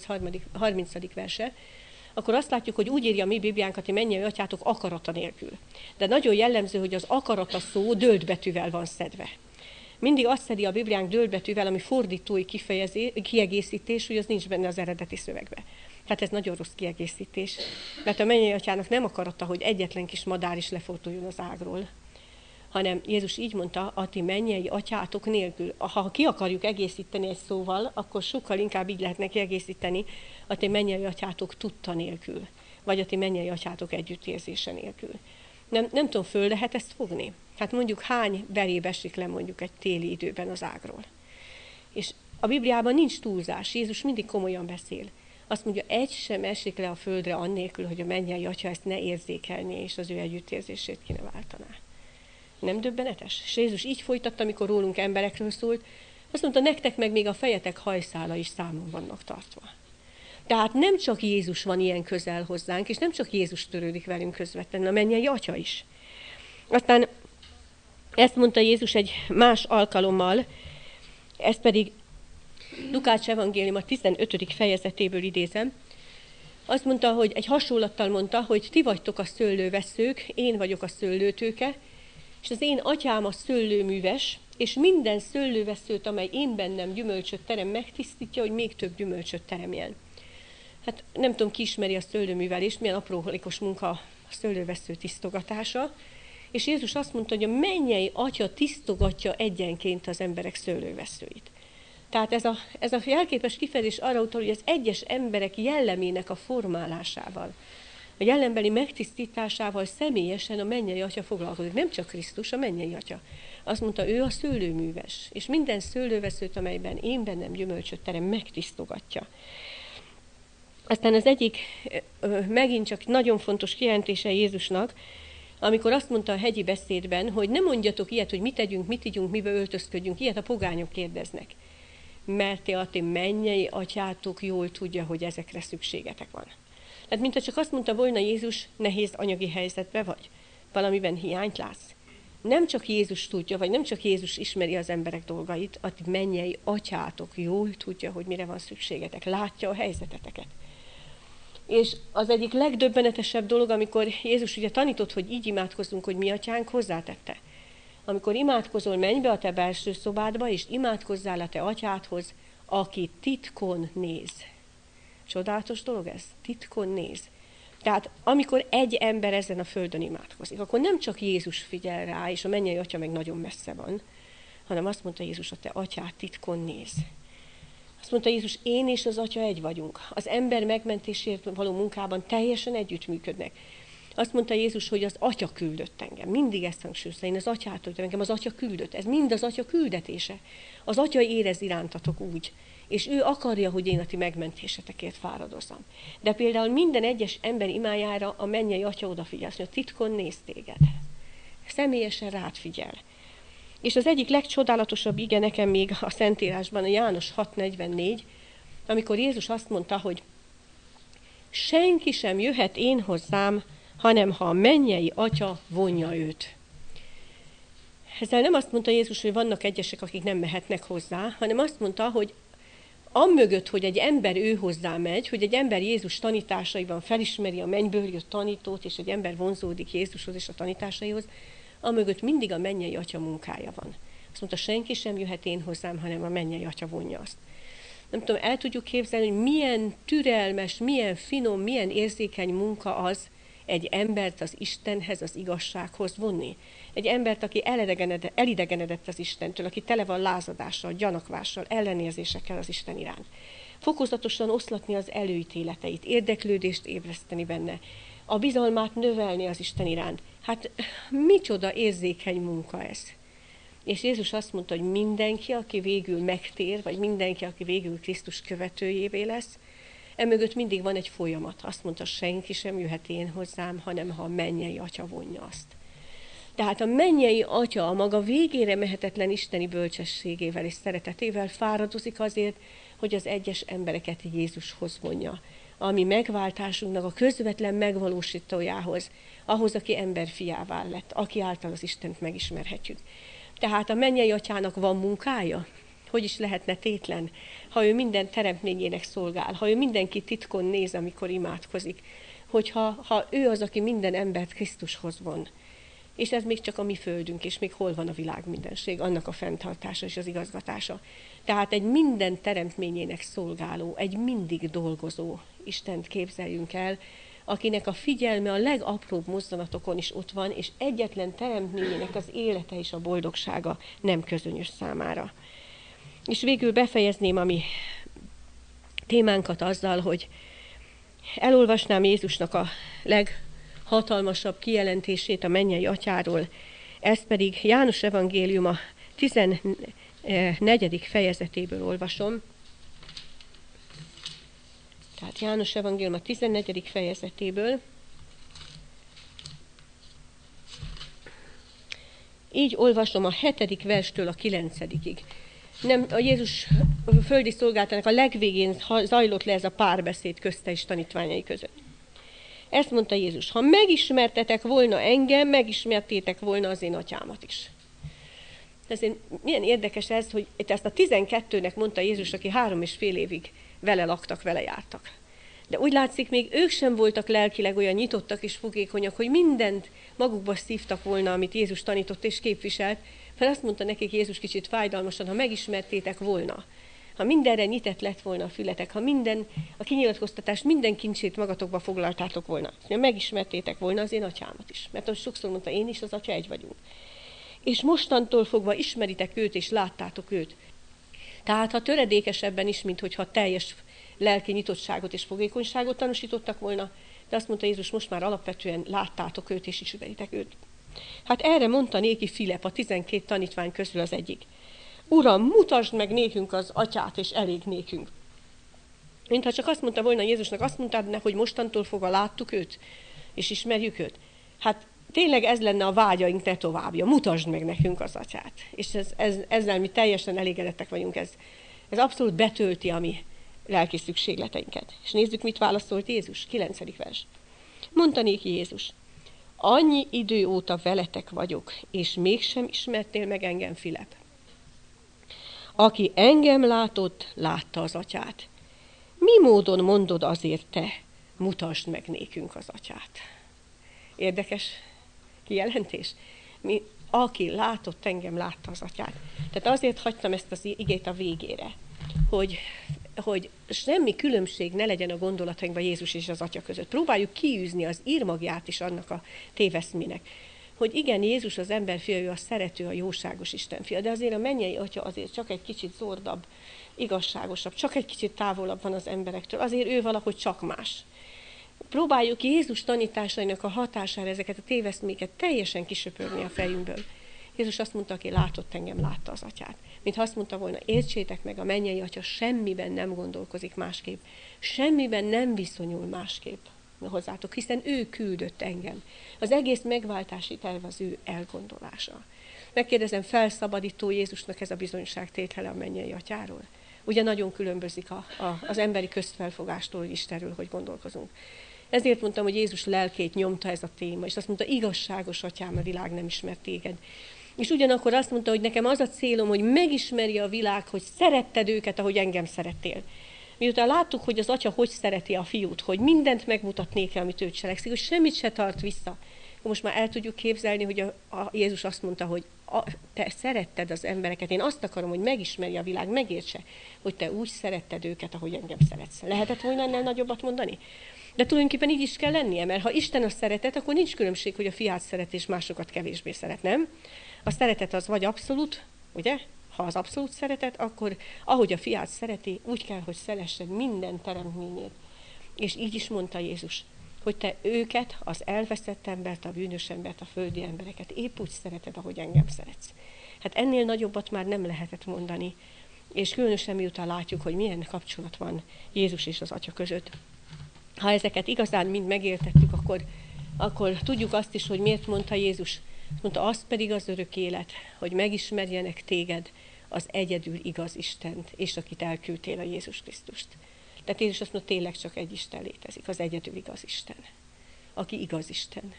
B: 29-30. verse, akkor azt látjuk, hogy úgy írja a mi Bibliánkat, hogy mennyei atyátok akarata nélkül. De nagyon jellemző, hogy az akarata szó dölt-betűvel van szedve. Mindig azt szedi a Bibliánk dölt-betűvel, ami fordítói kiegészítés, hogy az nincs benne az eredeti szövegbe. Hát ez nagyon rossz kiegészítés, mert a mennyei atyának nem akarata, hogy egyetlen kis madár is leforduljon az ágról, hanem Jézus így mondta, a ti mennyei atyátok nélkül. Ha ki akarjuk egészíteni egy szóval, akkor sokkal inkább így lehetne kiegészíteni, a ti mennyei atyátok tudta nélkül, vagy a ti mennyei atyátok együttérzése nélkül. Nem tudom, föl lehet ezt fogni? Hát mondjuk hány veréb esik le mondjuk egy téli időben az ágról. És a Bibliában nincs túlzás, Jézus mindig komolyan beszél. Azt mondja, egy sem esik le a földre annélkül, hogy a mennyei atya ezt ne érzékelné, és az ő együttérzését ki ne váltaná. Nem döbbenetes? És Jézus így folytatta, amikor rólunk emberekről szólt,
A: Azt mondta, nektek meg még a fejetek hajszála is számon vannak tartva. Tehát nem csak Jézus van ilyen közel hozzánk, és nem csak Jézus törődik velünk közvetlenül, a mennyei Atya is. Aztán ezt mondta Jézus egy más alkalommal, ez pedig Lukács evangélium a 15. fejezetéből idézem. Azt mondta, hogy egy hasonlattal mondta, hogy ti vagytok a szőlőveszők, én vagyok a szőlőtőke, és az én atyám a szőlőműves, és minden szőlőveszőt, amely én bennem gyümölcsöt terem, megtisztítja, hogy még több gyümölcsöt teremjen. Hát nem tudom, ki ismeri a szőlőművelést, milyen aprólékos munka a szőlővesző tisztogatása. És Jézus azt mondta, hogy a mennyei Atya tisztogatja egyenként az emberek szőlőveszőit. Tehát ez a jelképes kifejezés arra utal, hogy az egyes emberek jellemének a formálásával, a jellembeli megtisztításával személyesen a mennyei Atya foglalkozik. Nem csak Krisztus, a mennyei Atya. Azt mondta, ő a szőlőműves, és minden szőlőveszőt, amelyben én bennem gyümölcsöt terem, megtisztogatja. Aztán az egyik, megint csak nagyon fontos kijelentése Jézusnak, amikor azt mondta a hegyi beszédben, hogy ne mondjatok ilyet, hogy mit tegyünk, mit igyunk, mibe öltözködjünk, ilyet a pogányok kérdeznek. Mert a ti mennyei atyátok jól tudja, hogy ezekre szükségetek van. Tehát mintha csak azt mondta volna Jézus, nehéz anyagi helyzetben vagy, valamiben hiányt látsz. Nem csak Jézus tudja, vagy nem csak Jézus ismeri az emberek dolgait, a ti mennyei atyátok jól tudja, hogy mire van szükségetek, látja a helyzeteteket. És az egyik legdöbbenetesebb dolog, amikor Jézus ugye tanított, hogy így imádkozzunk, hogy mi atyánk, hozzátette. Amikor imádkozol, menj be a te belső szobádba, és imádkozzál a te atyádhoz, aki titkon néz. Csodálatos dolog ez? Titkon néz. Tehát amikor egy ember ezen a földön imádkozik, akkor nem csak Jézus figyel rá, és a mennyei Atya meg nagyon messze van, hanem azt mondta Jézus, a te atyád titkon néz. Azt mondta Jézus, én és az Atya egy vagyunk. Az ember megmentésért való munkában teljesen együttműködnek. Azt mondta Jézus, hogy az Atya küldött engem. Mindig ezt hangsúlyozta, én az Atyától, engem az Atya küldött. Ez mind az Atya küldetése. Az Atya érez irántatok úgy, és ő akarja, hogy én a ti megmentésetekért fáradozzam. De például minden egyes ember imájára a mennyei Atya odafigyel, hogy a titkon néz téged. Személyesen rád figyel. És az egyik legcsodálatosabb ige nekem még a Szentírásban, a János 6:44, amikor Jézus azt mondta, hogy senki sem jöhet én hozzám, hanem ha a mennyei Atya vonja őt. Ezzel nem azt mondta Jézus, hogy vannak egyesek, akik nem mehetnek hozzá, hanem azt mondta, hogy amögött, hogy egy ember ő hozzá megy, hogy egy ember Jézus tanításaiban felismeri a mennyből jött tanítót, és egy ember vonzódik Jézushoz és a tanításaihoz, amögött mindig a mennyei Atya munkája van. Azt mondta, senki sem jöhet én hozzám, hanem a mennyei Atya vonja azt. Nem tudom, el tudjuk képzelni, hogy milyen türelmes, milyen finom, milyen érzékeny munka az egy embert az Istenhez, az igazsághoz vonni. Egy embert, aki elidegenedett az Istentől, aki tele van lázadással, gyanakvással, ellenérzésekkel az Isten iránt. Fokozatosan oszlatni az előítéleteit, érdeklődést ébreszteni benne, a bizalmát növelni az Isten iránt. Hát micsoda érzékeny munka ez. És Jézus azt mondta, hogy mindenki, aki végül megtér, vagy mindenki, aki végül Krisztus követőjévé lesz, emögött mindig van egy folyamat. Azt mondta, senki sem jöhet én hozzám, hanem ha a mennyei Atya vonja azt. Tehát a mennyei Atya a maga végére mehetetlen isteni bölcsességével és szeretetével fáradozik azért, hogy az egyes embereket Jézushoz vonja, ami megváltásunknak a közvetlen megvalósítójához, ahhoz, aki emberfiává lett, aki által az Istent megismerhetjük. Tehát a mennyei Atyának van munkája? Hogy is lehetne tétlen, ha ő minden teremtményének szolgál, ha ő mindenki titkon néz, amikor imádkozik, hogyha ő az, aki minden embert Krisztushoz von. És ez még csak a mi földünk, és még hol van a világ mindenség, annak a fenntartása és az igazgatása. Tehát egy minden teremtményének szolgáló, egy mindig dolgozó Istent képzeljünk el, akinek a figyelme a legapróbb mozzanatokon is ott van, és egyetlen teremtményének az élete és a boldogsága nem közönyös számára. És végül befejezném a mi témánkat azzal, hogy elolvasnám Jézusnak a leghatalmasabb kijelentését a mennyei Atyáról, ez pedig János evangélium a 14. fejezetéből olvasom. Tehát János evangélium a 14. fejezetéből. Így olvasom a 7. verstől a 9-ig. nem, a Jézus földi szolgálatának a legvégén zajlott le ez a párbeszéd közte és tanítványai között. Ezt mondta Jézus, ha megismertetek volna engem, megismertétek volna az én atyámat is. Ezért milyen érdekes ez, hogy ezt a 12-nek mondta Jézus, aki 3,5 évig vele laktak, vele jártak. De úgy látszik, még ők sem voltak lelkileg olyan nyitottak és fogékonyak, hogy mindent magukba szívtak volna, amit Jézus tanított és képviselt, mert azt mondta nekik Jézus kicsit fájdalmasan, ha megismertétek volna, ha mindenre nyitott lett volna a fületek, ha a kinyilatkoztatást, minden kincsét magatokba foglaltátok volna, ha megismertétek volna az én atyámat is. Mert ahogy sokszor mondta, én is az atya egy vagyunk. És mostantól fogva ismeritek őt, és láttátok őt. Tehát ha töredékesebben is, mint hogyha teljes lelki nyitottságot és fogékonyságot tanúsítottak volna, de azt mondta Jézus, most már alapvetően láttátok őt, és ismeritek őt. Hát erre mondta néki Filip, a 12 tanítvány közül az egyik. Uram, mutasd meg nékünk az atyát, és elég nékünk. Mintha csak azt mondta volna Jézusnak, azt mondtad neki, hogy mostantól fogva láttuk őt, és ismerjük őt. Hát tényleg ez lenne a vágyaink ne továbbja, mutasd meg nekünk az atyát. És ezzel mi teljesen elégedettek vagyunk, ez abszolút betölti a mi lelki szükségleteinket. És nézzük, mit válaszolt Jézus, 9. vers. Mondta néki Jézus, annyi idő óta veletek vagyok, és mégsem ismertél meg engem, Filip. Aki engem látott, látta az atyát. Mi módon mondod azért te, mutasd meg nékünk az atyát? Érdekes kijelentés. Aki látott engem, látta az atyát. Tehát azért hagytam ezt az igét a végére, hogy semmi különbség ne legyen a gondolatainkban Jézus és az Atya között. Próbáljuk kiűzni az írmagját is annak a téveszmének, hogy igen, Jézus az emberfia, ő a szerető, a jóságos Istenfia, de azért a mennyei Atya azért csak egy kicsit zordabb, igazságosabb, csak egy kicsit távolabb van az emberektől, azért ő valahogy csak más. Próbáljuk Jézus tanításainak a hatására ezeket a téveszméket teljesen kisöpörni a fejünkből. Jézus azt mondta, aki látott engem, látta az atyát. Mintha azt mondta volna, értsétek meg, a mennyei atya semmiben nem gondolkozik másképp, semmiben nem viszonyul másképp hozzátok, hiszen ő küldött engem. Az egész megváltási terv az ő elgondolása. Megkérdezem, felszabadító Jézusnak ez a bizonyságtétele a mennyei atyáról? Ugye nagyon különbözik az emberi közfelfogástól, hogy Istenről, hogy gondolkozunk. Ezért mondtam, hogy Jézus lelkét nyomta ez a téma, és azt mondta, igazságos atyám, a világ nem ismer téged. És ugyanakkor azt mondta, hogy nekem az a célom, hogy megismerje a világ, hogy szeretted őket, ahogy engem szerettél. Miután láttuk, hogy az atya hogy szereti a fiút, hogy mindent megmutat néki, amit őt cselekszik, hogy semmit se tart vissza. Most már el tudjuk képzelni, hogy a Jézus azt mondta, hogy te szeretted az embereket, én azt akarom, hogy megismerje a világ, megértse, hogy te úgy szeretted őket, ahogy engem szeretsz. Lehetett volna ennél nagyobbat mondani? De tulajdonképpen így is kell lennie, mert ha Isten a szeretet, akkor nincs különbség, hogy a fiát szeret és másokat kevésbé szeret, nem? A szeretet az vagy abszolút, ugye? Ha az abszolút szeretet, akkor ahogy a fiát szereti, úgy kell, hogy szeressed minden teremtményét. És így is mondta Jézus, hogy te őket, az elveszett embert, a bűnös embert, a földi embereket épp úgy szereted, ahogy engem szeretsz. Hát ennél nagyobbat már nem lehetett mondani. És különösen miután látjuk, hogy milyen kapcsolat van Jézus és az Atya között. Ha ezeket igazán mind megértettük, akkor tudjuk azt is, hogy miért mondta Jézus. Mondta, az pedig az örök élet, hogy megismerjenek téged, az egyedül igaz Istent, és akit elküldtél, a Jézus Krisztust. Tehát Jézus azt mondta, tényleg csak egy Isten létezik, az egyedül igaz Isten, aki igaz Isten.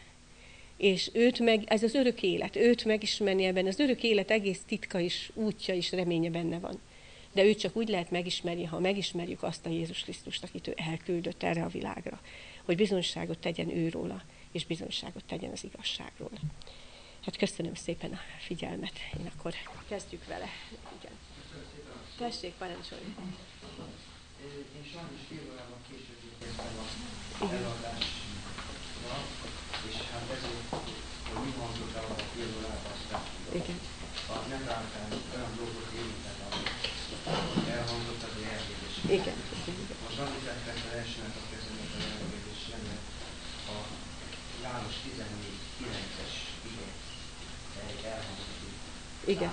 A: És ez az örök élet, őt megismerni ebben, az örök élet egész titka is, útja is, reménye benne van. De őt csak úgy lehet megismerni, ha megismerjük azt a Jézus Krisztust, akit ő elküldött erre a világra, hogy bizonyságot tegyen őróla, és bizonyságot tegyen az igazságról. Hát köszönöm szépen a figyelmet. Én akkor kezdjük vele. Igen. Tessék, parancsolni.
C: Én sajnos fél órában később érkeztem a eladásra, és hát ezért, hogy mi hangzott el a fél órában, azt nem tudom. Nem rántán olyan dolgot érintett, amit elhangzott az elhívés.
A: Igen.
C: Most annyit tettem az elsőnek a kezdenek a elhívés, ennek a János 14.9-es igény elhangzott.
A: Igen.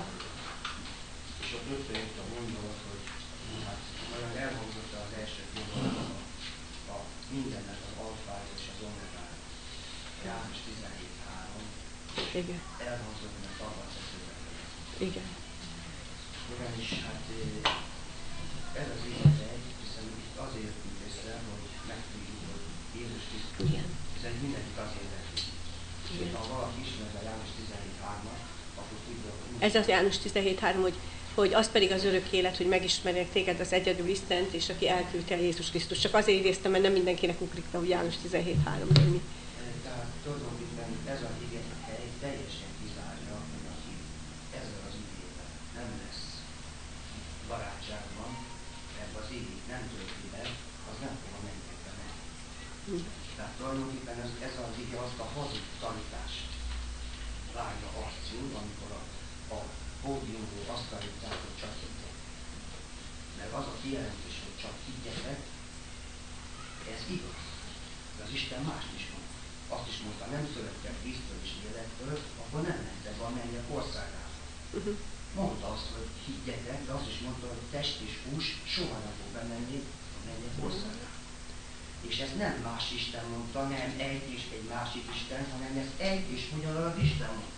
C: És ott összejött a gondolat, hogy hát olyan elhangzott az első pillanatban a mindennek az alfája és az omegája. János 17.3.
A: Igen.
C: Elhangzott, mert abban szeszőben.
A: Igen.
C: Ugyanis hát ez az életegy, hiszen itt azért jöttünk össze, hogy megtudjuk, hogy Jézus Krisztus, hiszen mindenkit az érdekli. És ha valaki ismeri a János 17.3-at, akkor tudja, hogy...
B: Ez az János 17.3, hogy az pedig az örök élet, hogy megismerjek téged az egyedül Istent, és aki elküldte el Jézus Krisztus. Csak azért idéztem, mert nem mindenkinek ugrik be, hogy János 17.3-ból mi.
C: Tehát tulajdonképpen ez a hely teljesen kizárja, hogy aki ezzel az igével nem lesz barátságban, ebben az igét nem tölti be, az nem fog a mennyekbe menni. Tehát tulajdonképpen ez az ige azt a hazug tanítást vágja arcul, amikor a pódiumról azt tanítják, hogy csak higgyetek. Mert az a kijelentés, hogy csak higgyetek, ez igaz. De az Isten mást is mond. Azt is mondta, nem születtek víztől és lélektől, akkor nem mentek be a mennyek országába. Mondta azt, hogy higgyetek, de azt is mondta, hogy test és hús soha nem fog bemenni a mennyek országába. És ez nem más Isten mondta, nem egy és egy másik Isten, hanem ez egy és ugyanaz Isten mondta.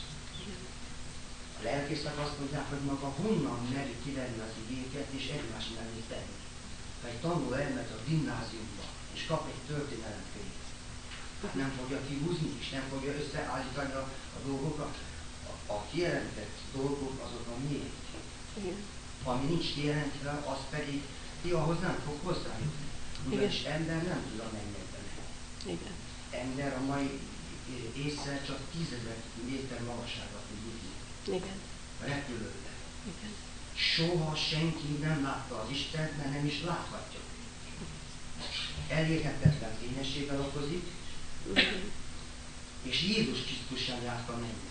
C: A lelkészek azt mondják, hogy maga honnan meri kivenni az igéket és egymás mellé tenni. Ha egy tanuló elmegy a gimnáziumba és kap egy történelemkönyvet, hát nem fogja kihúzni és nem fogja összeállítani a dolgokat. A kijelentett dolgok azok a miénk. Ami nincs kijelentve, az pedig ti ahhoz nem fog hozzájutni. Ugyanis ember nem tud a mennyekbe menni. Ember a mai észre csak 10.000 méter magasságra tud jutni. Repülőben. Soha senki nem látta az Istent, mert nem is láthatja. Elérhetetlen fényességgel okozik, és Jézus Krisztus sem járt a mennybe.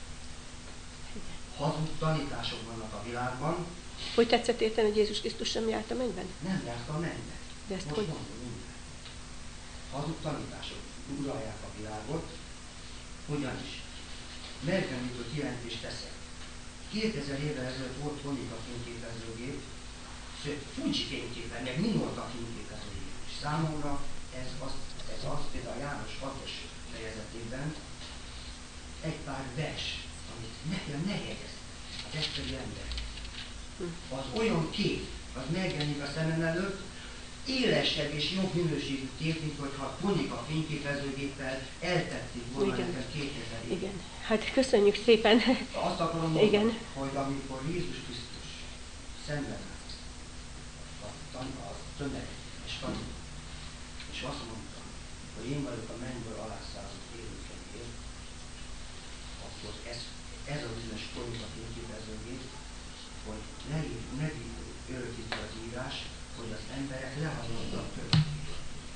C: Hazug tanítások vannak a világban.
B: Hogy tetszett érteni, hogy Jézus Krisztus sem járt a mennyben?
C: Nem járt a mennybe.
B: De ezt
C: most
B: hogy?
C: mondom minden. Hazug tanítások uralják a világot, ugyanis merkenítő kijelentést teszek. 2000 évvel ezelőtt volt Konica fényképezőgép, sőt, Fuji fényképen, meg Minolta fényképezőgép. És számomra ez az például János 6-os fejezetében egy pár vers, amit nekem megjegyeztek az egyszerű ember. Az olyan kép, az megjelenik a szemem előtt, élesebb és jobb minőségű kép, mint hogyha Konica fényképezőgéppel eltették volna nekem 2000 évet.
B: Igen. Hát köszönjük szépen.
C: Azt akarom mondani, hogy amikor Jézus Krisztus szemben a tömegekkel és tanított, és azt mondta, hogy én vagyok a mennyből alászállott élőkenyér, akkor ez a bizonyos Konica fényképezőgép, hogy megörökíti az írás, hogy az emberek lehallottak tőlük.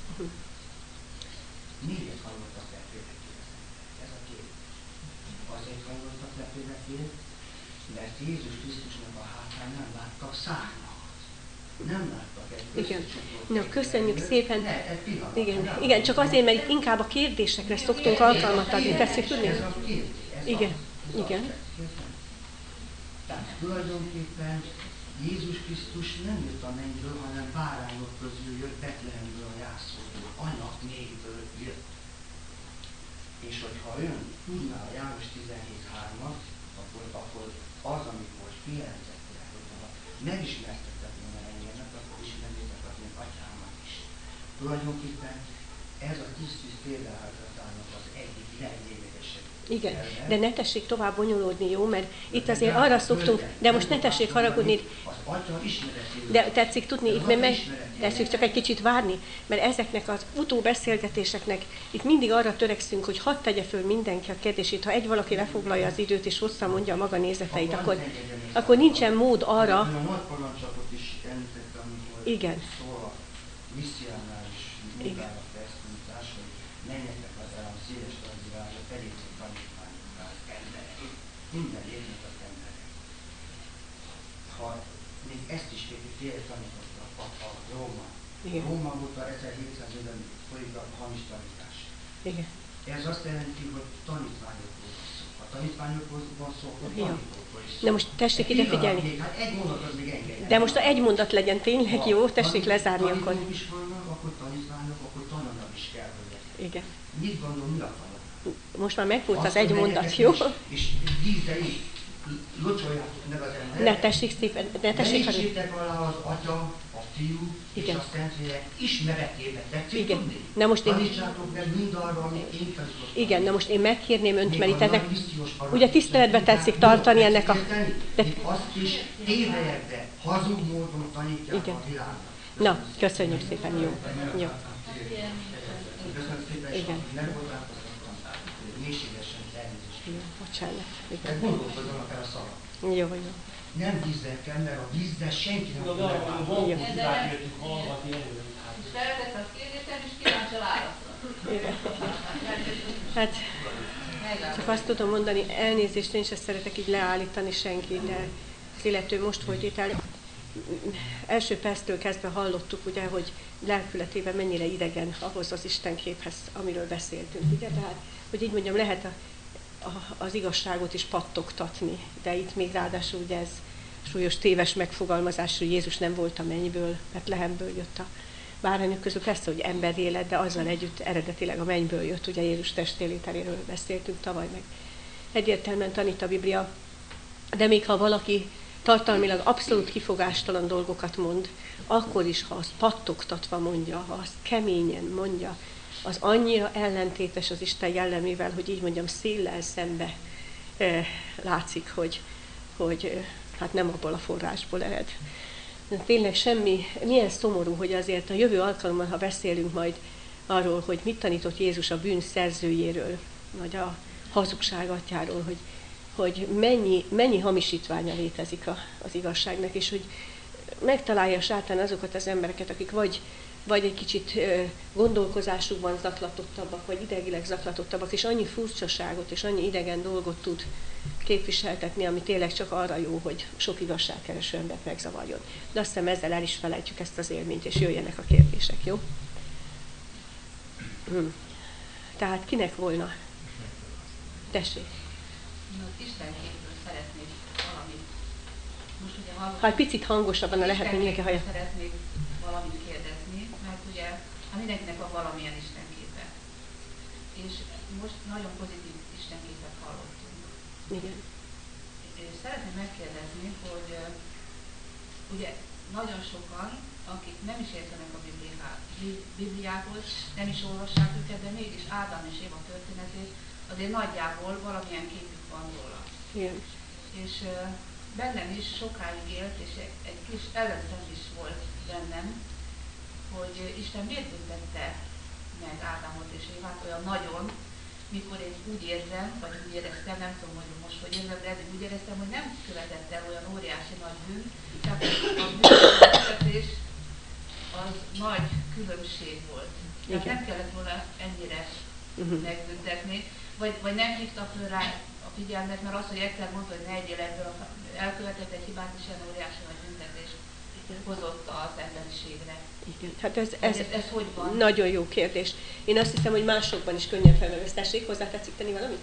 C: Miért hallottak le tőlük? Ez a kép. Azért hallottak le tőlük, mert Jézus Krisztusnak a hátán nem láttak szárnat. Nem láttak egy összecsukott.
B: Na, köszönjük szépen. Igen, csak azért, mert inkább a kérdésekre szoktunk alkalmat adni. Tetszik tudni?
C: Ez a kérdés.
B: Igen.
C: Tehát tulajdonképpen Jézus Krisztus nem jött a mennyből, hanem bárányok közül jött, Betlehemből, a jászolból, anyaknéből jött. És hogyha ön tudná a János 17.3-at, akkor az, amikor kijelentette, hogy ha megismertetett volna engyemet, akkor ismernétek az én atyámat is. Tulajdonképpen ez a tisztűz példaállatának az egyik leglényegesebb.
B: Igen, de ne tessék tovább bonyolódni, jó? Mert itt azért arra szoktunk, de most ne tessék haragudni. De tetszik tudni, itt tetszik csak egy kicsit várni, mert ezeknek az utóbeszélgetéseknek itt mindig arra törekszünk, hogy hadd tegye föl mindenki a kérdését. Ha egy valaki lefoglalja az időt és hosszan mondja a maga nézeteit, akkor nincsen mód arra.
C: A nagy parancsolatot is említette, amikor szól a misszionáris munkára fesztújtás, hogy menjetek az el a széles transzilárra, tegyétek tanítványokká az emberek. Minden érnek az emberek. Ha még ezt is félre tanította a Róma. Róma volt a 1700-ben folyik a hamis tanítás.
B: Igen.
C: Ez azt jelenti, hogy tanítványokról van szó. Ha tanítványokról van szó, akkor tanítókról is szó.
B: De most tessék ide figyelni.
C: Hát egy mondat az még engedjen.
B: De most egy mondat legyen tényleg jó, tessék lezárni akkor.
C: Tanítók is vannak, akkor tanítványok, akkor tananyag is kell, hogy legyen.
B: Igen.
C: Mit gondol, mi a tananyag?
B: Most már megvolt az egy mondat, jó?
C: És 10 év. locsoljátok meg az embert.
B: Ne tessék szépen, ne tessék.
C: Merítsétek alá az Atya, a Fiú és
B: Igen.
C: a Szentlélek ismeretébe. Tetszik
B: Igen.
C: tudni?
B: Na most én...
C: Tanítsátok meg mindarra, amit én tanítottam.
B: Igen, na most én megkérném önt,
C: Még
B: mert itt
C: a
B: ennek,
C: nagy missziós parancsot
B: ugye tiszteletbe
C: sem
B: tetszik
C: tudták,
B: tartani ennek a...
C: de azt is tévelyekbe, hazug módon tanítják
B: Igen.
C: a világnak.
B: Na, köszönjük szépen, jó. Jó.
C: Köszönöm szépen,
B: Igen.
C: és nem bocsánatkozottam, mélységesen elnézést.
B: Jó, bocsánat.
C: De
B: Igen.
C: gondolkozzanak el a szavak.
B: Jó, jó.
C: Nem vízzel kell, mert a vízzel senki nem tud megválni.
D: Feltett a kérdésem, és kíváncsi a válaszra.
B: Igen. Hát, csak azt tudom mondani, elnézést, én sem szeretek így leállítani senkit, de az illető most volt itt el. Első perctől kezdve hallottuk, ugye, hogy lelkületében mennyire idegen ahhoz az Istenképhez, amiről beszéltünk, ugye, tehát, hogy így mondjam, lehet az igazságot is pattogtatni, de itt még ráadásul ugye ez súlyos téves megfogalmazás, hogy Jézus nem volt a mennyből, mert Betlehemből jött a bárányok közül, persze, hogy emberi élet, de azzal együtt eredetileg a mennyből jött, ugye Jézus testélételéről beszéltünk tavaly, meg egyértelműen tanít a Biblia, de még ha valaki tartalmilag abszolút kifogástalan dolgokat mond, akkor is, ha azt pattogtatva mondja, ha azt keményen mondja, az annyira ellentétes az Isten jellemével, hogy így mondjam, széllel szembe látszik, hogy hát nem abból a forrásból ered. De tényleg milyen szomorú, hogy azért a jövő alkalommal, ha beszélünk majd arról, hogy mit tanított Jézus a bűn szerzőjéről, vagy a hazugság atyáról, hogy mennyi hamisítványa létezik az igazságnak, és hogy megtalálja a sátán azokat az embereket, akik vagy egy kicsit gondolkozásukban zaklatottabbak, vagy idegileg zaklatottabbak, és annyi furcsaságot és annyi idegen dolgot tud képviseltetni, ami tényleg csak arra jó, hogy sok igazságkereső embert megzavarjon. De azt hiszem ezzel el is felejtjük ezt az élményt, és jöjjenek a kérdések, jó? Tehát kinek volna? Tessék.
D: Istenképről szeretnék valamit. Most ugye
B: Ha egy picit hangosabban lehet, hogy mindenki hallja.
D: Szeretnék valamit kérdezni, mert ugye mindenkinek van valamilyen istenképe. És most nagyon pozitív istenképet hallottunk.
B: Igen.
D: És szeretném megkérdezni, hogy ugye nagyon sokan, akik nem is értenek a Bibliához, nem is olvassák őket, de mégis Ádám és Éva történetét, azért nagyjából valamilyen képük van róla.
B: Igen.
D: És bennem is sokáig élt, és egy kis ellenszem is volt bennem, hogy Isten miért büntette meg Ádámot és Évát olyan nagyon, mikor én úgy érzem, vagy úgy éreztem, nem tudom, hogy most hogy érzem, de eddig úgy éreztem, hogy nem követett el olyan óriási nagy bűn, tehát a bűnözés az nagy különbség volt. Tehát nem kellett volna ennyire megbüntetni, vagy nem hívta föl rá a figyelmet, mert az, hogy egyszer mondta, hogy ne egyél ebből, elkövetett egy hibát, és ilyen óriási nagy büntetést hozott az emberiségre.
B: Igen. Hát ez
D: hogy van?
B: Nagyon jó kérdés. Én azt hiszem, hogy másokban is könnyen felmerül. Tessék, hozzá tetszik tenni valamit?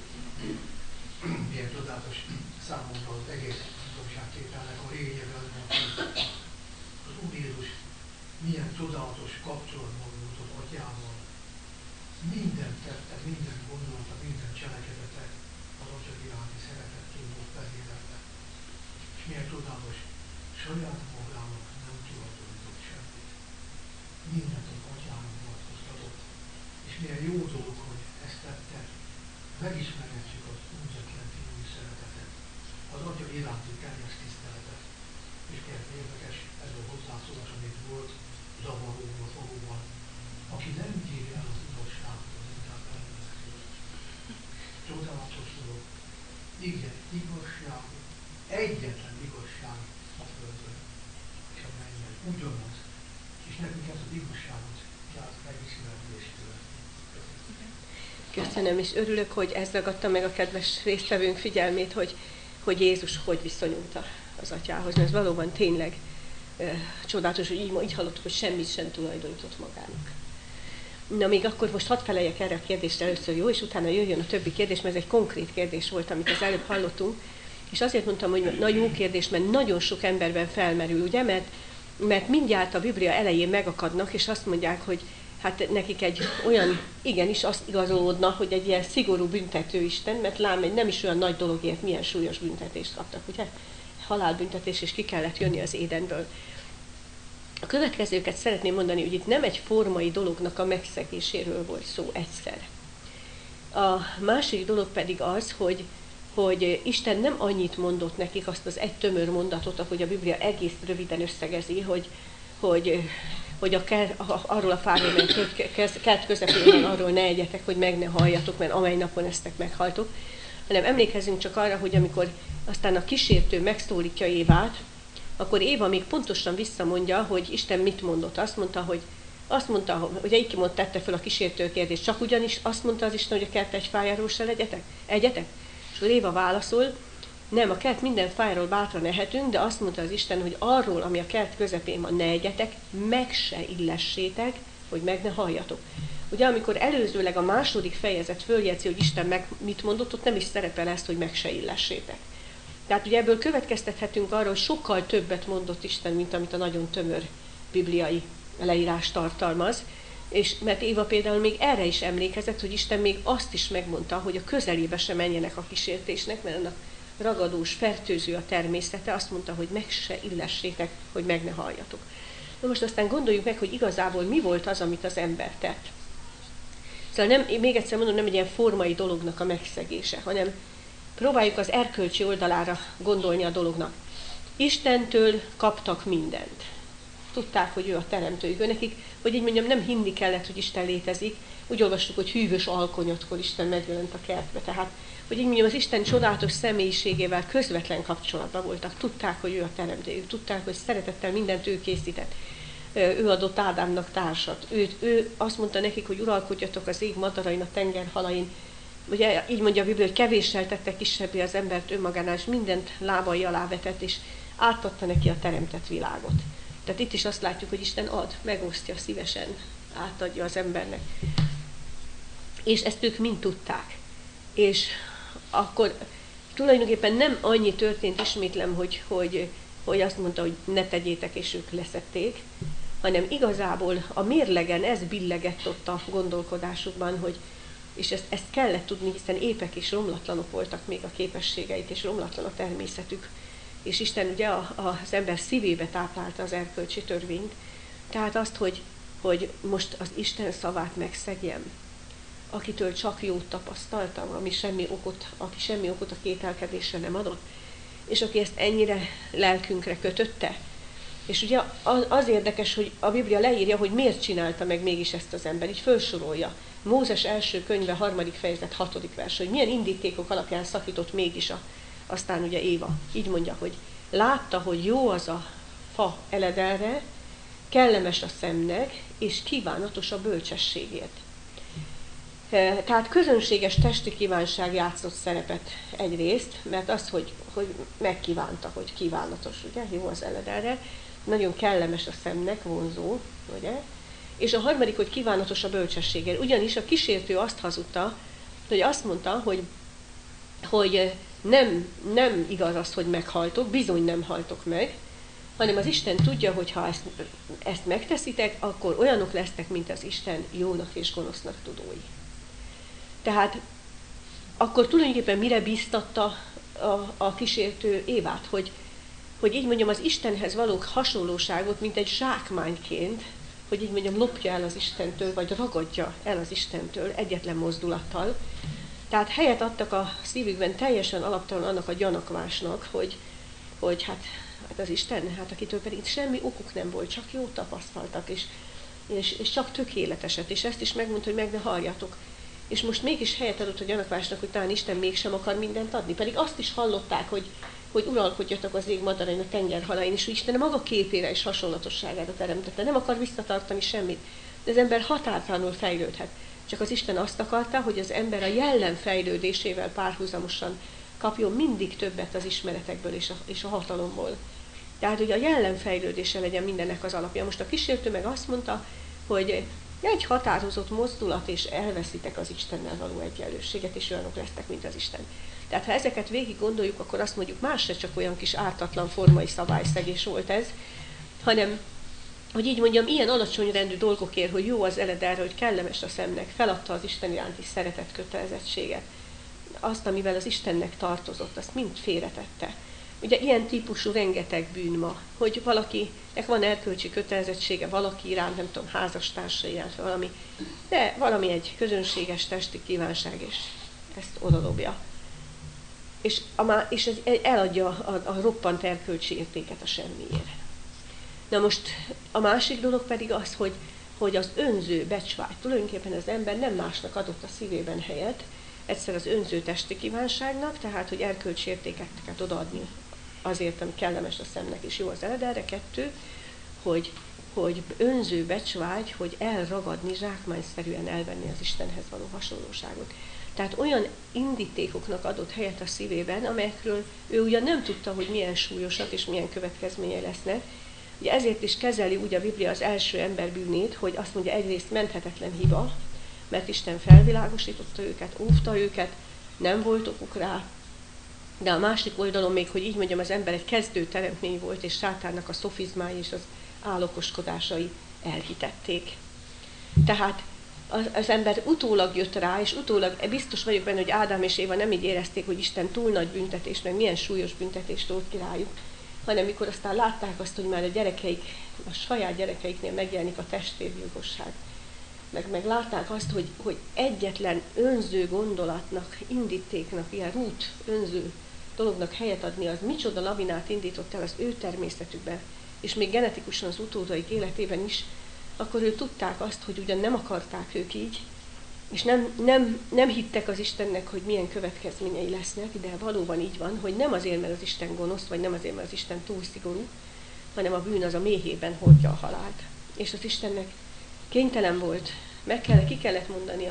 E: Milyen csodálatos számomra az egész igazságtételnek a lényege az, hogy az Úr Jézus milyen csodálatos kapcsolatban volt az Atyával. Minden tette, minden gondolata, minden cselekedete az Atya iránti szeretettől volt vezérelve. És milyen csodálatos, saját magának nem tulajdonított semmit. Mindent az Atyának vonatkoztatott. És milyen jó dolog, hogy ezt tette. Megismerhetjük az úgyatlen fiúi szeretetet, az Atya iránti teljes tiszteletet. És milyen érdekes ez a hozzászólás, amit volt zavaróban, valóban, aki nem bírja el az igazságot, az inkább elmenekül. Csodálatos dolog. Igen, igazság, egyetlen igazság a földön és a mennyben. Ugyanaz. És nekünk ezt az igazságot kell megismerni és követni.
B: Köszönöm, és örülök, hogy ez ragadta meg a kedves résztvevőnk figyelmét, hogy Jézus hogy viszonyult az Atyához. Mert ez valóban tényleg csodálatos, hogy így hallottuk, hogy semmit sem tulajdonított magának. Na még akkor most hadd feleljek erre a kérdésre először, jó, és utána jöjjön a többi kérdés, mert ez egy konkrét kérdés volt, amit az előbb hallottunk. És azért mondtam, hogy nagy jó kérdés, mert nagyon sok emberben felmerül, ugye, mert mindjárt a Biblia elején megakadnak, és azt mondják, hogy
A: hát nekik egy olyan, igenis azt igazolódna, hogy egy ilyen szigorú büntető Isten, mert lám egy nem is olyan nagy dologért milyen súlyos büntetést kaptak, ugye? Halálbüntetés, és ki kellett jönni az Édenből. A következőket szeretném mondani, hogy itt nem egy formai dolognak a megszegéséről volt szó egyszer. A másik dolog pedig az, hogy Isten nem annyit mondott nekik, azt az egy tömör mondatot, ahogy a Biblia egész röviden összegezi, hogy arról a fáról, mert kert közepén van, arról ne egyetek, hogy meg ne halljatok, mert amely napon eztek, meghaltok, hanem emlékezzünk csak arra, hogy amikor aztán a kísértő megszólítja Évát, akkor Éva még pontosan visszamondja, hogy Isten mit mondott. Azt mondta, hogy így tette fel a kísértő kérdést, csak ugyanis azt mondta az Isten, hogy a kert egy fájáról se egyetek? És Éva válaszol, nem, a kert minden fájáról bátran ehetünk, de azt mondta az Isten, hogy arról, ami a kert közepén van, ne egyetek, meg se illessétek, hogy meg ne halljatok. Ugye, amikor előzőleg a második fejezet följegyzi, hogy Isten meg mit mondott, ott nem is szerepel ezt, hogy meg se illessétek. Tehát ugye ebből következtethetünk arra, hogy sokkal többet mondott Isten, mint amit a nagyon tömör bibliai leírás tartalmaz, és mert Éva például még erre is emlékezett, hogy Isten még azt is megmondta, hogy a közelébe se menjenek a kísértésnek, mert annak ragadós, fertőző a természete, azt mondta, hogy meg se illessétek, hogy meg ne halljatok. Na most aztán gondoljuk meg, hogy igazából mi volt az, amit az ember tett. Szóval még egyszer mondom, nem egy ilyen formai dolognak a megszegése, hanem próbáljuk az erkölcsi oldalára gondolni a dolognak. Istentől kaptak mindent. Tudták, hogy ő a teremtőjük. Nekik, hogy így mondjam, nem hinni kellett, hogy Isten létezik. Úgy olvastuk, hogy hűvös alkonyatkor Isten megjelent a kertbe. Tehát, hogy így mondjam, az Isten csodálatos személyiségével közvetlen kapcsolatban voltak. Tudták, hogy ő a teremtőjük. Tudták, hogy szeretettel mindent ő készített. Ő adott Ádámnak társat. Ő azt mondta nekik, hogy uralkodjatok az ég madarain, a tenger halain. Ugye így mondja a Biblia, hogy kevéssel tette kisebbé az embert önmagánál, és mindent lábai alá vetett, és átadta neki a teremtett világot. Tehát itt is azt látjuk, hogy Isten ad, megosztja szívesen, átadja az embernek. És ezt ők mind tudták. És akkor tulajdonképpen nem annyi történt, ismétlem, hogy azt mondta, hogy ne tegyétek, és ők leszették, hanem igazából a mérlegen ez billegett ott a gondolkodásukban, hogy és ezt kellett tudni, hiszen épek és romlatlanok voltak még a képességeik, és romlatlan a természetük. És Isten ugye az ember szívébe táplálta az erkölcsi törvényt. Tehát azt, hogy most az Isten szavát megszegjem, akitől csak jót tapasztaltam, aki semmi okot a kételkedésre nem adott, és aki ezt ennyire lelkünkre kötötte. És ugye az érdekes, hogy a Biblia leírja, hogy miért csinálta meg mégis ezt az ember, így felsorolja. Mózes első könyve, 3. fejezet, 6. vers, hogy milyen indítékok alapján szakított mégis aztán ugye Éva. Így mondja, hogy látta, hogy jó az a fa eledelre, kellemes a szemnek, és kívánatos a bölcsességért. Tehát közönséges testi kívánság játszott szerepet egyrészt, mert az, hogy megkívánta, hogy kívánatos, ugye, jó az eledelre, nagyon kellemes a szemnek, vonzó, ugye, és a harmadik, hogy kívánatos a bölcsességért. Ugyanis a kísértő azt hazudta, hogy azt mondta, hogy nem igaz az, hogy meghaltok, bizony nem haltok meg, hanem az Isten tudja, hogy ha ezt megteszitek, akkor olyanok lesztek, mint az Isten jónak és gonosznak tudói. Tehát akkor tulajdonképpen mire bíztatta a kísértő Évát, hogy így mondjam, az Istenhez való hasonlóságot, mint egy zsákmányként, hogy így mondjam, lopja el az Istentől, vagy ragadja el az Istentől egyetlen mozdulattal. Tehát helyet adtak a szívükben teljesen alaptalan annak a gyanakvásnak, hogy hát az Isten, hát akitől pedig semmi okuk nem volt, csak jót tapasztaltak, és csak tökéleteset, és ezt is megmondta, hogy meg ne halljatok. És most mégis helyet adott a gyanakvásnak, hogy talán Isten mégsem akar mindent adni. Pedig azt is hallották, hogy uralkodjatok az ég madarain, a tenger halain, és hogy Isten a maga képére és hasonlatosságára teremtette. Nem akar visszatartani semmit. De az ember határtalanul fejlődhet. Csak az Isten azt akarta, hogy az ember a jellem fejlődésével párhuzamosan kapjon mindig többet az ismeretekből és a hatalomból. Tehát, hogy a jellem fejlődése legyen mindennek az alapja. Most a kísértő meg azt mondta, hogy egy határozott mozdulat, és elveszitek az Istennel való egyenlőséget, és olyanok lesztek, mint az Isten. Tehát ha ezeket végig gondoljuk, akkor azt mondjuk, más se csak olyan kis ártatlan formai szabályszegés volt ez, hanem hogy így mondjam, ilyen alacsony rendű dolgokért, hogy jó az eledelre, hogy kellemes a szemnek, feladta az Isten iránti szeretet kötelezettséget. Azt, amivel az Istennek tartozott, azt mind félretette. Ugye ilyen típusú rengeteg bűn ma, hogy valakinek van erkölcsi kötelezettsége, valaki iránt, nem tudom, házastársa iránt, valami, de valami egy közönséges testi kívánság, és ezt odadobja. És ez eladja a roppant erkölcsi értéket a semmiért. Na most a másik dolog pedig az, hogy az önző becsvágy, tulajdonképpen az ember nem másnak adott a szívében helyet, egyszer az önző testi kívánságnak, tehát hogy erkölcsi értékeket odaadni azért, ami kellemes a szemnek és jó az eledelre. 2, hogy önző becsvágy, hogy elragadni, zsákmányszerűen elvenni az Istenhez való hasonlóságot. Tehát olyan indítékoknak adott helyet a szívében, amelyekről ő ugyan nem tudta, hogy milyen súlyosak és milyen következményei lesznek. Ugye ezért is kezeli úgy a Biblia az első ember bűnét, hogy azt mondja, egyrészt menthetetlen hiba, mert Isten felvilágosította őket, óvta őket, nem volt okuk rá, de a másik oldalon még, hogy így mondjam, az ember egy kezdő teremtmény volt, és sátánnak a szofizmái és az álokoskodásai elhitették. Tehát az ember utólag jött rá, és utólag biztos vagyok benne, hogy Ádám és Éva nem így érezték, hogy Isten túl nagy büntetés, meg milyen súlyos büntetést rótt ki rájuk, hanem mikor aztán látták azt, hogy már a saját gyerekeiknél megjelenik a testvérgyilkosság. Meg látták azt, hogy egyetlen önző gondolatnak, indítéknak, ilyen rút önző dolognak helyet adni, az micsoda lavinát indított el az ő természetükben, és még genetikusan az utódaik életében is, akkor ők tudták azt, hogy ugyan nem akarták ők így, és nem hittek az Istennek, hogy milyen következményei lesznek, de valóban így van, hogy nem azért, mert az Isten gonosz, vagy nem azért, mert az Isten túl szigorú, hanem a bűn az a méhében hordja a halált. És az Istennek kénytelen volt, ki kellett mondani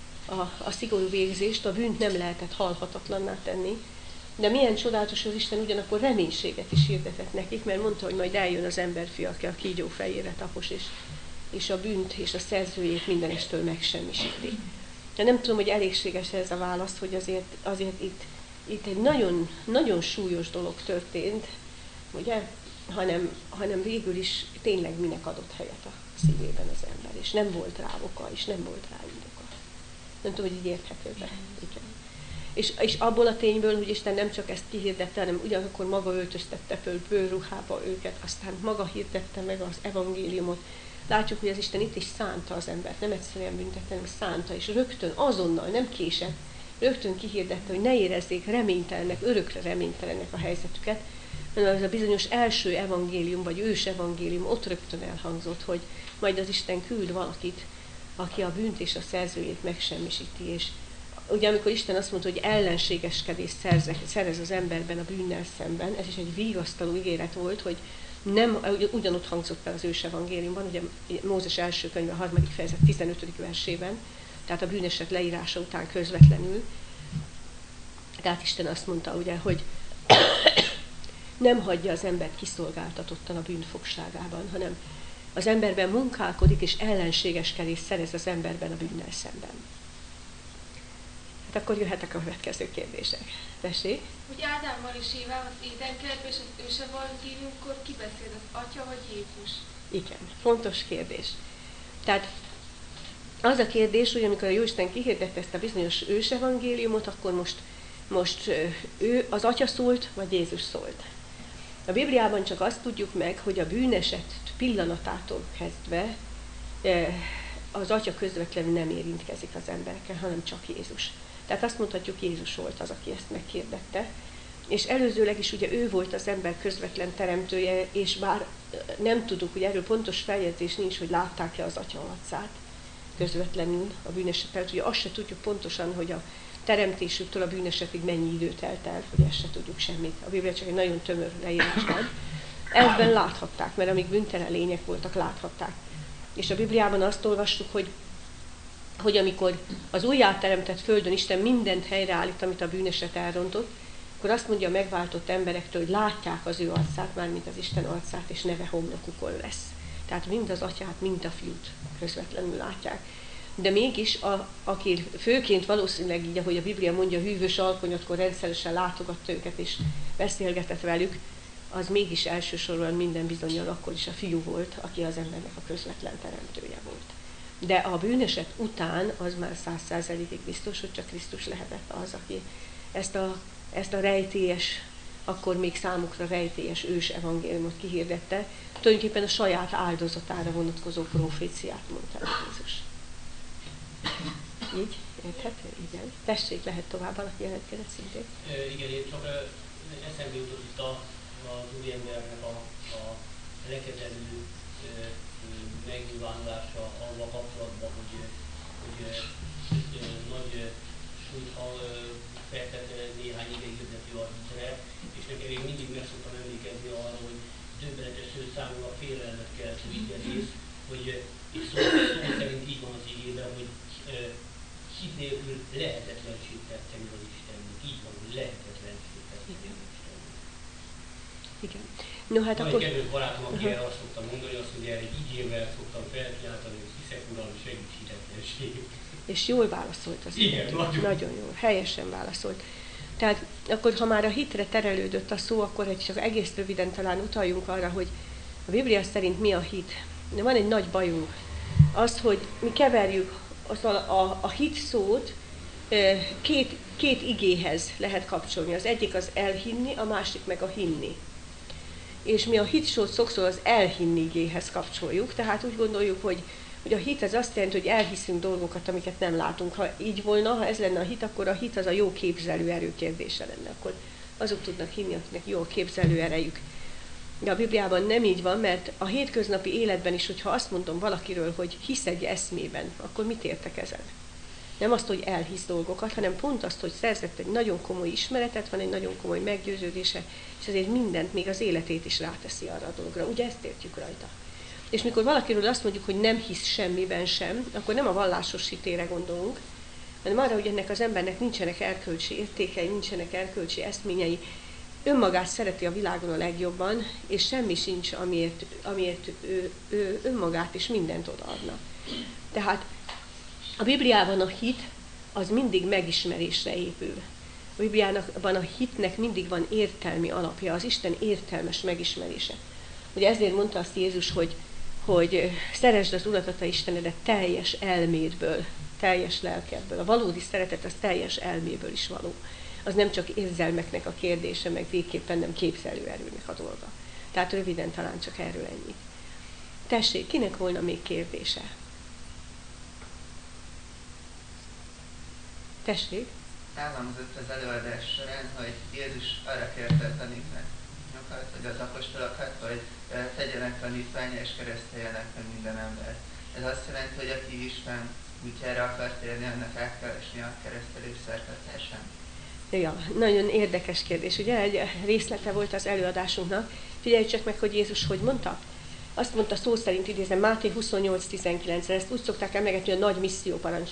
A: a szigorú végzést, a bűnt nem lehetett halhatatlanná tenni, de milyen csodálatos, hogy az Isten ugyanakkor reménységet is hirdetett nekik, mert mondta, hogy majd eljön az emberfia, aki a kígyó fejére tapos, és a bűnt és a szerzőjét mindenestől megsemmisíti. De nem tudom, hogy elégséges ez a válasz, hogy azért itt egy nagyon, nagyon súlyos dolog történt, ugye? Hanem végül is tényleg minek adott helyet a szívében az ember, és nem volt rá oka, és nem volt rá indoka. Nem tudom, hogy így érthető be. Igen. És abból a tényből, hogy Isten nem csak ezt kihirdette, hanem ugyanakkor maga öltöztette föl bőrruhába őket, aztán maga hirdette meg az evangéliumot. Látjuk, hogy az Isten itt is szánta az embert, nem egyszerűen büntette, hanem szánta, és rögtön azonnal, nem késett, rögtön kihirdette, hogy ne érezzék reménytelennek, örökre reménytelennek a helyzetüket, hanem az a bizonyos első evangélium, vagy ős evangélium ott rögtön elhangzott, hogy majd az Isten küld valakit, aki a bűnt és a szerzőjét megsemmisíti. És ugye amikor Isten azt mondta, hogy ellenségeskedést szerez az emberben a bűnnel szemben, ez is egy vigasztaló ígéret volt, hogy nem ugyanott hangzott el az ős evangéliumban, ugye Mózes első könyve, 3. fejezet 15. versében, tehát a bűneset leírása után közvetlenül. Tehát Isten azt mondta, ugye, hogy nem hagyja az embert kiszolgáltatottan a bűn fogságában, hanem az emberben munkálkodik, és ellenségeskedést szerez az emberben a bűnnel szemben. Hát akkor jöhetek a következő kérdések. Tessék?
B: Hogy Ádámmal és Évával az édenkertben és az ősevangéliumkor ki beszél, az Atya vagy Jézus?
A: Igen, fontos kérdés. Tehát az a kérdés, hogy amikor a Jóisten kihirdette ezt a bizonyos ősevangéliumot, akkor most ő, az Atya szólt, vagy Jézus szólt. A Bibliában csak azt tudjuk meg, hogy a bűneset pillanatától kezdve az Atya közvetlenül nem érintkezik az emberekkel, hanem csak Jézus. Tehát azt mondhatjuk, Jézus volt az, aki ezt meghirdette. És előzőleg is ugye ő volt az ember közvetlen teremtője, és bár nem tudjuk, hogy erről pontos feljegyzés nincs, hogy látták-e az Atya arcát közvetlenül a bűneset előtt. Ugye azt se tudjuk pontosan, hogy a teremtésüktől a bűnesetig mennyi idő telt el, hogy ezt se tudjuk semmit. A Biblia csak egy nagyon tömör leírás van. Ebben láthatták, mert amíg bűntelen lények voltak, láthatták. És a Bibliában azt olvastuk, hogy amikor az újjáteremtett földön Isten mindent helyreállít, amit a bűneset elrontott, akkor azt mondja a megváltott emberektől, hogy látják az ő arcát, mármint az Isten arcát, és neve homlokukon lesz. Tehát mind az Atyát, mind a Fiút közvetlenül látják. De mégis, aki főként valószínűleg így, ahogy a Biblia mondja, hűvös alkonyatkor rendszeresen látogatta őket és beszélgetett velük, az mégis elsősorban minden bizonnyal akkor is a fiú volt, aki az embernek a közvetlen teremtője volt. De a bűneset után az már 100%-ig biztos, hogy csak Krisztus lehetett az, aki ezt a rejtélyes, akkor még számukra rejtélyes ős evangéliumot kihirdette, tulajdonképpen a saját áldozatára vonatkozó proféciát mondta Jézus. Így? Érthető? Igen. Tessék, lehet tovább, valaki jelentkezett szintén.
F: Igen, én csak eszembe jutott itt az úriembernek a lekezelő megnyilvánulása avval kapcsolatban, hogy nagy súlyt fektet néhány ideig hirdető a hitre, és nekem én mindig meg szoktam emlékezni arra, hogy döbbenetes számomra félelmet keltő igyerész, hogy és szó szerint így van az igében, hogy hit nélkül lehetetlenség tetteni az Istennek. Így van, hogy lehetetlenség tetteni az Istennek.
A: Igen. No, hát
F: van
A: akkor...
F: egy kedves barátom, aki erre azt szoktam mondani, azt mondja, hogy egy igével szoktam felkiáltani, hogy hiszek Uram, segíts hitetlenség.
A: És jól válaszolt az
F: igen,
A: nagyon jól, helyesen válaszolt. Tehát akkor, ha már a hitre terelődött a szó, akkor csak egész röviden talán utaljunk arra, hogy a Biblia szerint mi a hit. De van egy nagy bajunk. Az, hogy mi keverjük a hit szót két igéhez lehet kapcsolni. Az egyik az elhinni, a másik meg a hinni. És mi a hit szót sokszor az elhinni igéhez kapcsoljuk, tehát úgy gondoljuk, hogy a hit az azt jelenti, hogy elhiszünk dolgokat, amiket nem látunk. Ha így volna, ha ez lenne a hit, akkor a hit az a jó képzelőerő kérdése lenne. Akkor azok tudnak hinni, akiknek jó a képzelőerejük. De a Bibliában nem így van, mert a hétköznapi életben is, hogyha azt mondom valakiről, hogy hisz egy eszmében, akkor mit értek ezen? Nem azt, hogy elhisz dolgokat, hanem pont azt, hogy szerzett egy nagyon komoly ismeretet, van egy nagyon komoly meggyőződése, és ezért mindent, még az életét is ráteszi arra a dologra. Ugye ezt értjük rajta. És mikor valakiről azt mondjuk, hogy nem hisz semmiben sem, akkor nem a vallásos hitére gondolunk, hanem arra, hogy ennek az embernek nincsenek erkölcsi értékei, nincsenek erkölcsi eszményei, önmagát szereti a világon a legjobban, és semmi sincs, amiért ő önmagát és mindent odaadna. Tehát a Bibliában a hit az mindig megismerésre épül. A Bibliában a hitnek mindig van értelmi alapja, az Isten értelmes megismerése. Ugye ezért mondta azt Jézus, hogy szeresd az Urat, a te Istenedet teljes elmédből, teljes lelkedből. A valódi szeretet az teljes elméből is való. Az nem csak érzelmeknek a kérdése, meg végképpen nem képzelőerőnek a dolga. Tehát röviden talán csak erről ennyit. Tessék, kinek volna még kérdése? Tessék?
G: Elhangzott az előadás során, hogy Jézus arra kérte a tanítványokat, vagy az apostolokat, hogy tegyenek tanítványa és kereszteljenek meg minden embert. Ez azt jelenti, hogy aki Isten útjára akar térni, annak át kell esni a keresztelés szertartásán.
A: Ja, nagyon érdekes kérdés. Ugye egy részlete volt az előadásunknak. Figyelj csak meg, hogy Jézus hogy mondta? Azt mondta szó szerint, idézem, Máté 28:19-re, ezt úgy szokták emlegetni, hogy a nagy misszióparancs.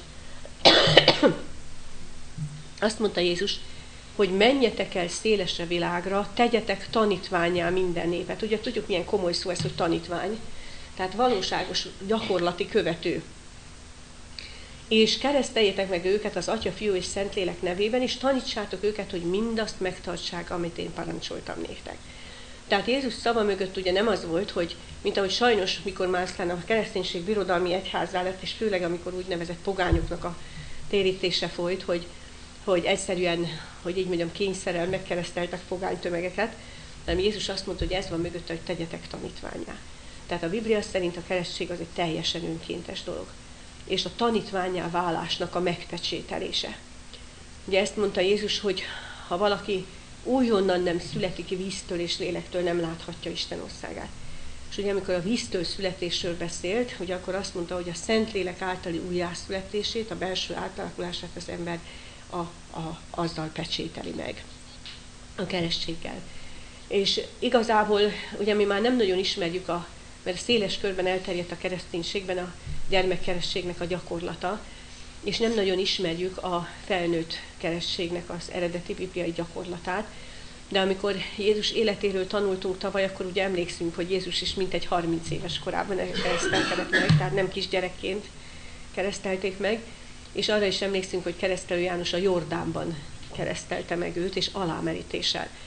A: Azt mondta Jézus, hogy menjetek el szélesre világra, tegyetek tanítvánnyá minden népet. Ugye tudjuk, milyen komoly szó ez, hogy tanítvány. Tehát valóságos, gyakorlati követő. És kereszteljétek meg őket az Atya, Fiú és Szentlélek nevében, és tanítsátok őket, hogy mindazt megtartsák, amit én parancsoltam néktek. Tehát Jézus szava mögött ugye nem az volt, hogy, mint ahogy sajnos, mikor már aztán a kereszténység birodalmi egyházzá lett, és főleg amikor úgynevezett pogányoknak a térítése folyt, hogy egyszerűen, hogy így mondjam, kényszerrel megkereszteltek pogány tömegeket, hanem Jézus azt mondta, hogy ez van mögötte, hogy tegyetek tanítvánnyá. Tehát a Biblia szerint a keresztség az egy teljesen önkéntes dolog. És a tanítvánnyá válásnak a megpecsételése. Ugye ezt mondta Jézus, hogy ha valaki újonnan nem születik víztől és lélektől, nem láthatja Isten országát. És ugye amikor a víztől születésről beszélt, ugye akkor azt mondta, hogy a Szentlélek általi újjászületését, a belső átalakulását az ember azzal pecsételi meg, a keresztséggel. És igazából, ugye mi már nem nagyon ismerjük, mert széles körben elterjedt a kereszténységben a gyermekkeresztségnek a gyakorlata, és nem nagyon ismerjük a felnőtt keresztségnek az eredeti bibliai gyakorlatát. De amikor Jézus életéről tanultunk tavaly, akkor ugye emlékszünk, hogy Jézus is mintegy 30 éves korában keresztelkedett meg, tehát nem kisgyerekként keresztelték meg, és arra is emlékszünk, hogy Keresztelő János a Jordánban keresztelte meg őt, és alámerítéssel.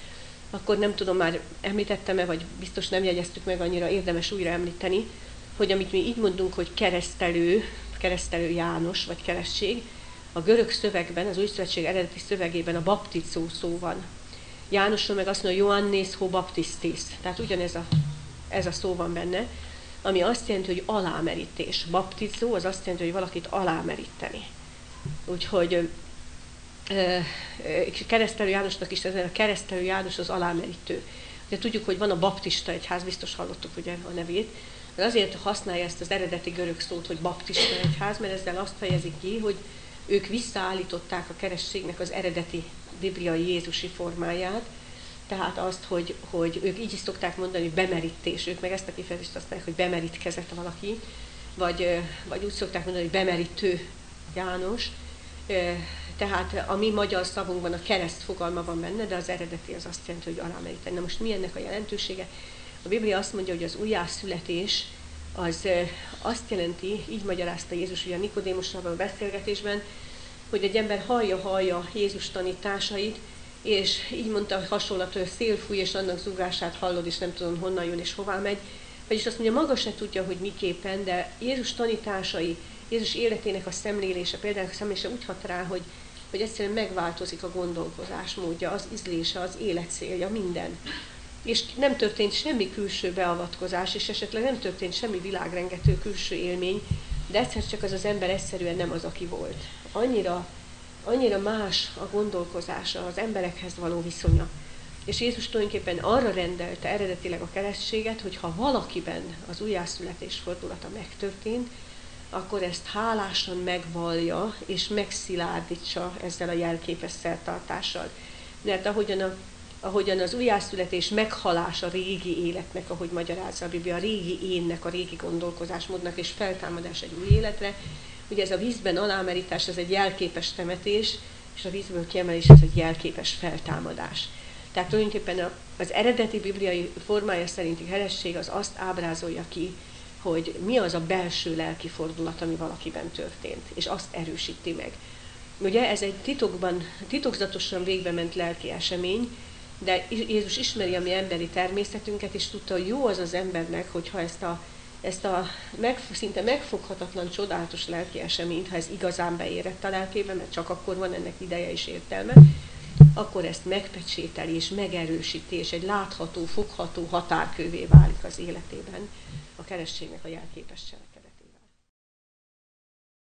B: akkor nem tudom, már említettem-e, vagy biztos nem jegyeztük meg, annyira érdemes újra említeni, hogy amit mi így mondunk, hogy keresztelő János, vagy keresztség, a görög szövegben, az Új Szövetség eredeti szövegében a baptizó szó van. Jánosról meg azt mondja, Ioannis ho baptistis, tehát ugyanez ez a szó van benne, ami azt jelenti, hogy alámerítés. Baptizó az azt jelenti, hogy valakit alámeríteni. Úgyhogy keresztelő Jánosnak is ez a keresztelő János az alámerítő. Ugye tudjuk, hogy van a baptista egyház, biztos hallottuk ugye a nevét, de azért használja ezt az eredeti görög szót, hogy baptista egyház, mert ezzel azt fejezik ki, hogy ők visszaállították a keresztségnek az eredeti bibliai Jézusi formáját, tehát azt, hogy ők így is szokták mondani, hogy bemerítés, ők meg ezt a kifejezést használják, hogy bemerítkezett valaki, vagy úgy szokták mondani, hogy bemerítő János. Tehát a mi magyar szavunkban a kereszt fogalma van benne, de az eredeti az azt jelenti, hogy alámeríteni. Na most mi ennek a jelentősége? A Biblia azt mondja, hogy az újjászületés az azt jelenti, így magyarázta Jézus ugye a Nikodémussal a beszélgetésben, hogy egy ember hallja Jézus tanításait, és így mondta, hogy hasonlat, hogy a szél fúj, és annak zúgását hallod, és nem tudom honnan jön és hová megy. Vagyis azt mondja, maga se tudja, hogy miképpen, de Jézus tanításai, Jézus életének a szemlélése, például a szemlélése úgy hat rá, hogy egyszerűen megváltozik a gondolkozásmódja, az ízlése, az életcélja, minden. És nem történt semmi külső beavatkozás, és esetleg nem történt semmi világrengető külső élmény, de egyszer csak az ember egyszerűen nem az, aki volt. Annyira más a gondolkozása, az emberekhez való viszonya. És Jézus tulajdonképpen arra rendelte eredetileg a keresztséget, hogy ha valakiben az újjászületés fordulata megtörtént, akkor ezt hálásan megvallja és megszilárdítsa ezzel a jelképes szertartással. Mert ahogyan az újjászületés meghalás a régi életnek, ahogy magyarázza a Biblia, a régi énnek, a régi gondolkozásmódnak és feltámadás egy új életre, ugye ez a vízben alámerítás, ez egy jelképes temetés, és a vízből kiemelés, ez egy jelképes feltámadás. Tehát tulajdonképpen az eredeti bibliai formája szerinti keresztség az azt ábrázolja ki, hogy mi az a belső lelki fordulat, ami valakiben történt, és azt erősíti meg. Ugye ez egy titokzatosan végbe ment lelki esemény, de Jézus ismeri a mi emberi természetünket, és tudta, hogy jó az embernek, hogyha ezt a szinte megfoghatatlan, csodálatos lelki eseményt, ha ez igazán beérett a lelkébe, mert csak akkor van ennek ideje és értelme, akkor ezt megpecsételi és megerősíti, és egy látható, fogható határkővé válik az életében a keresztségnek a jelképes cselekedet.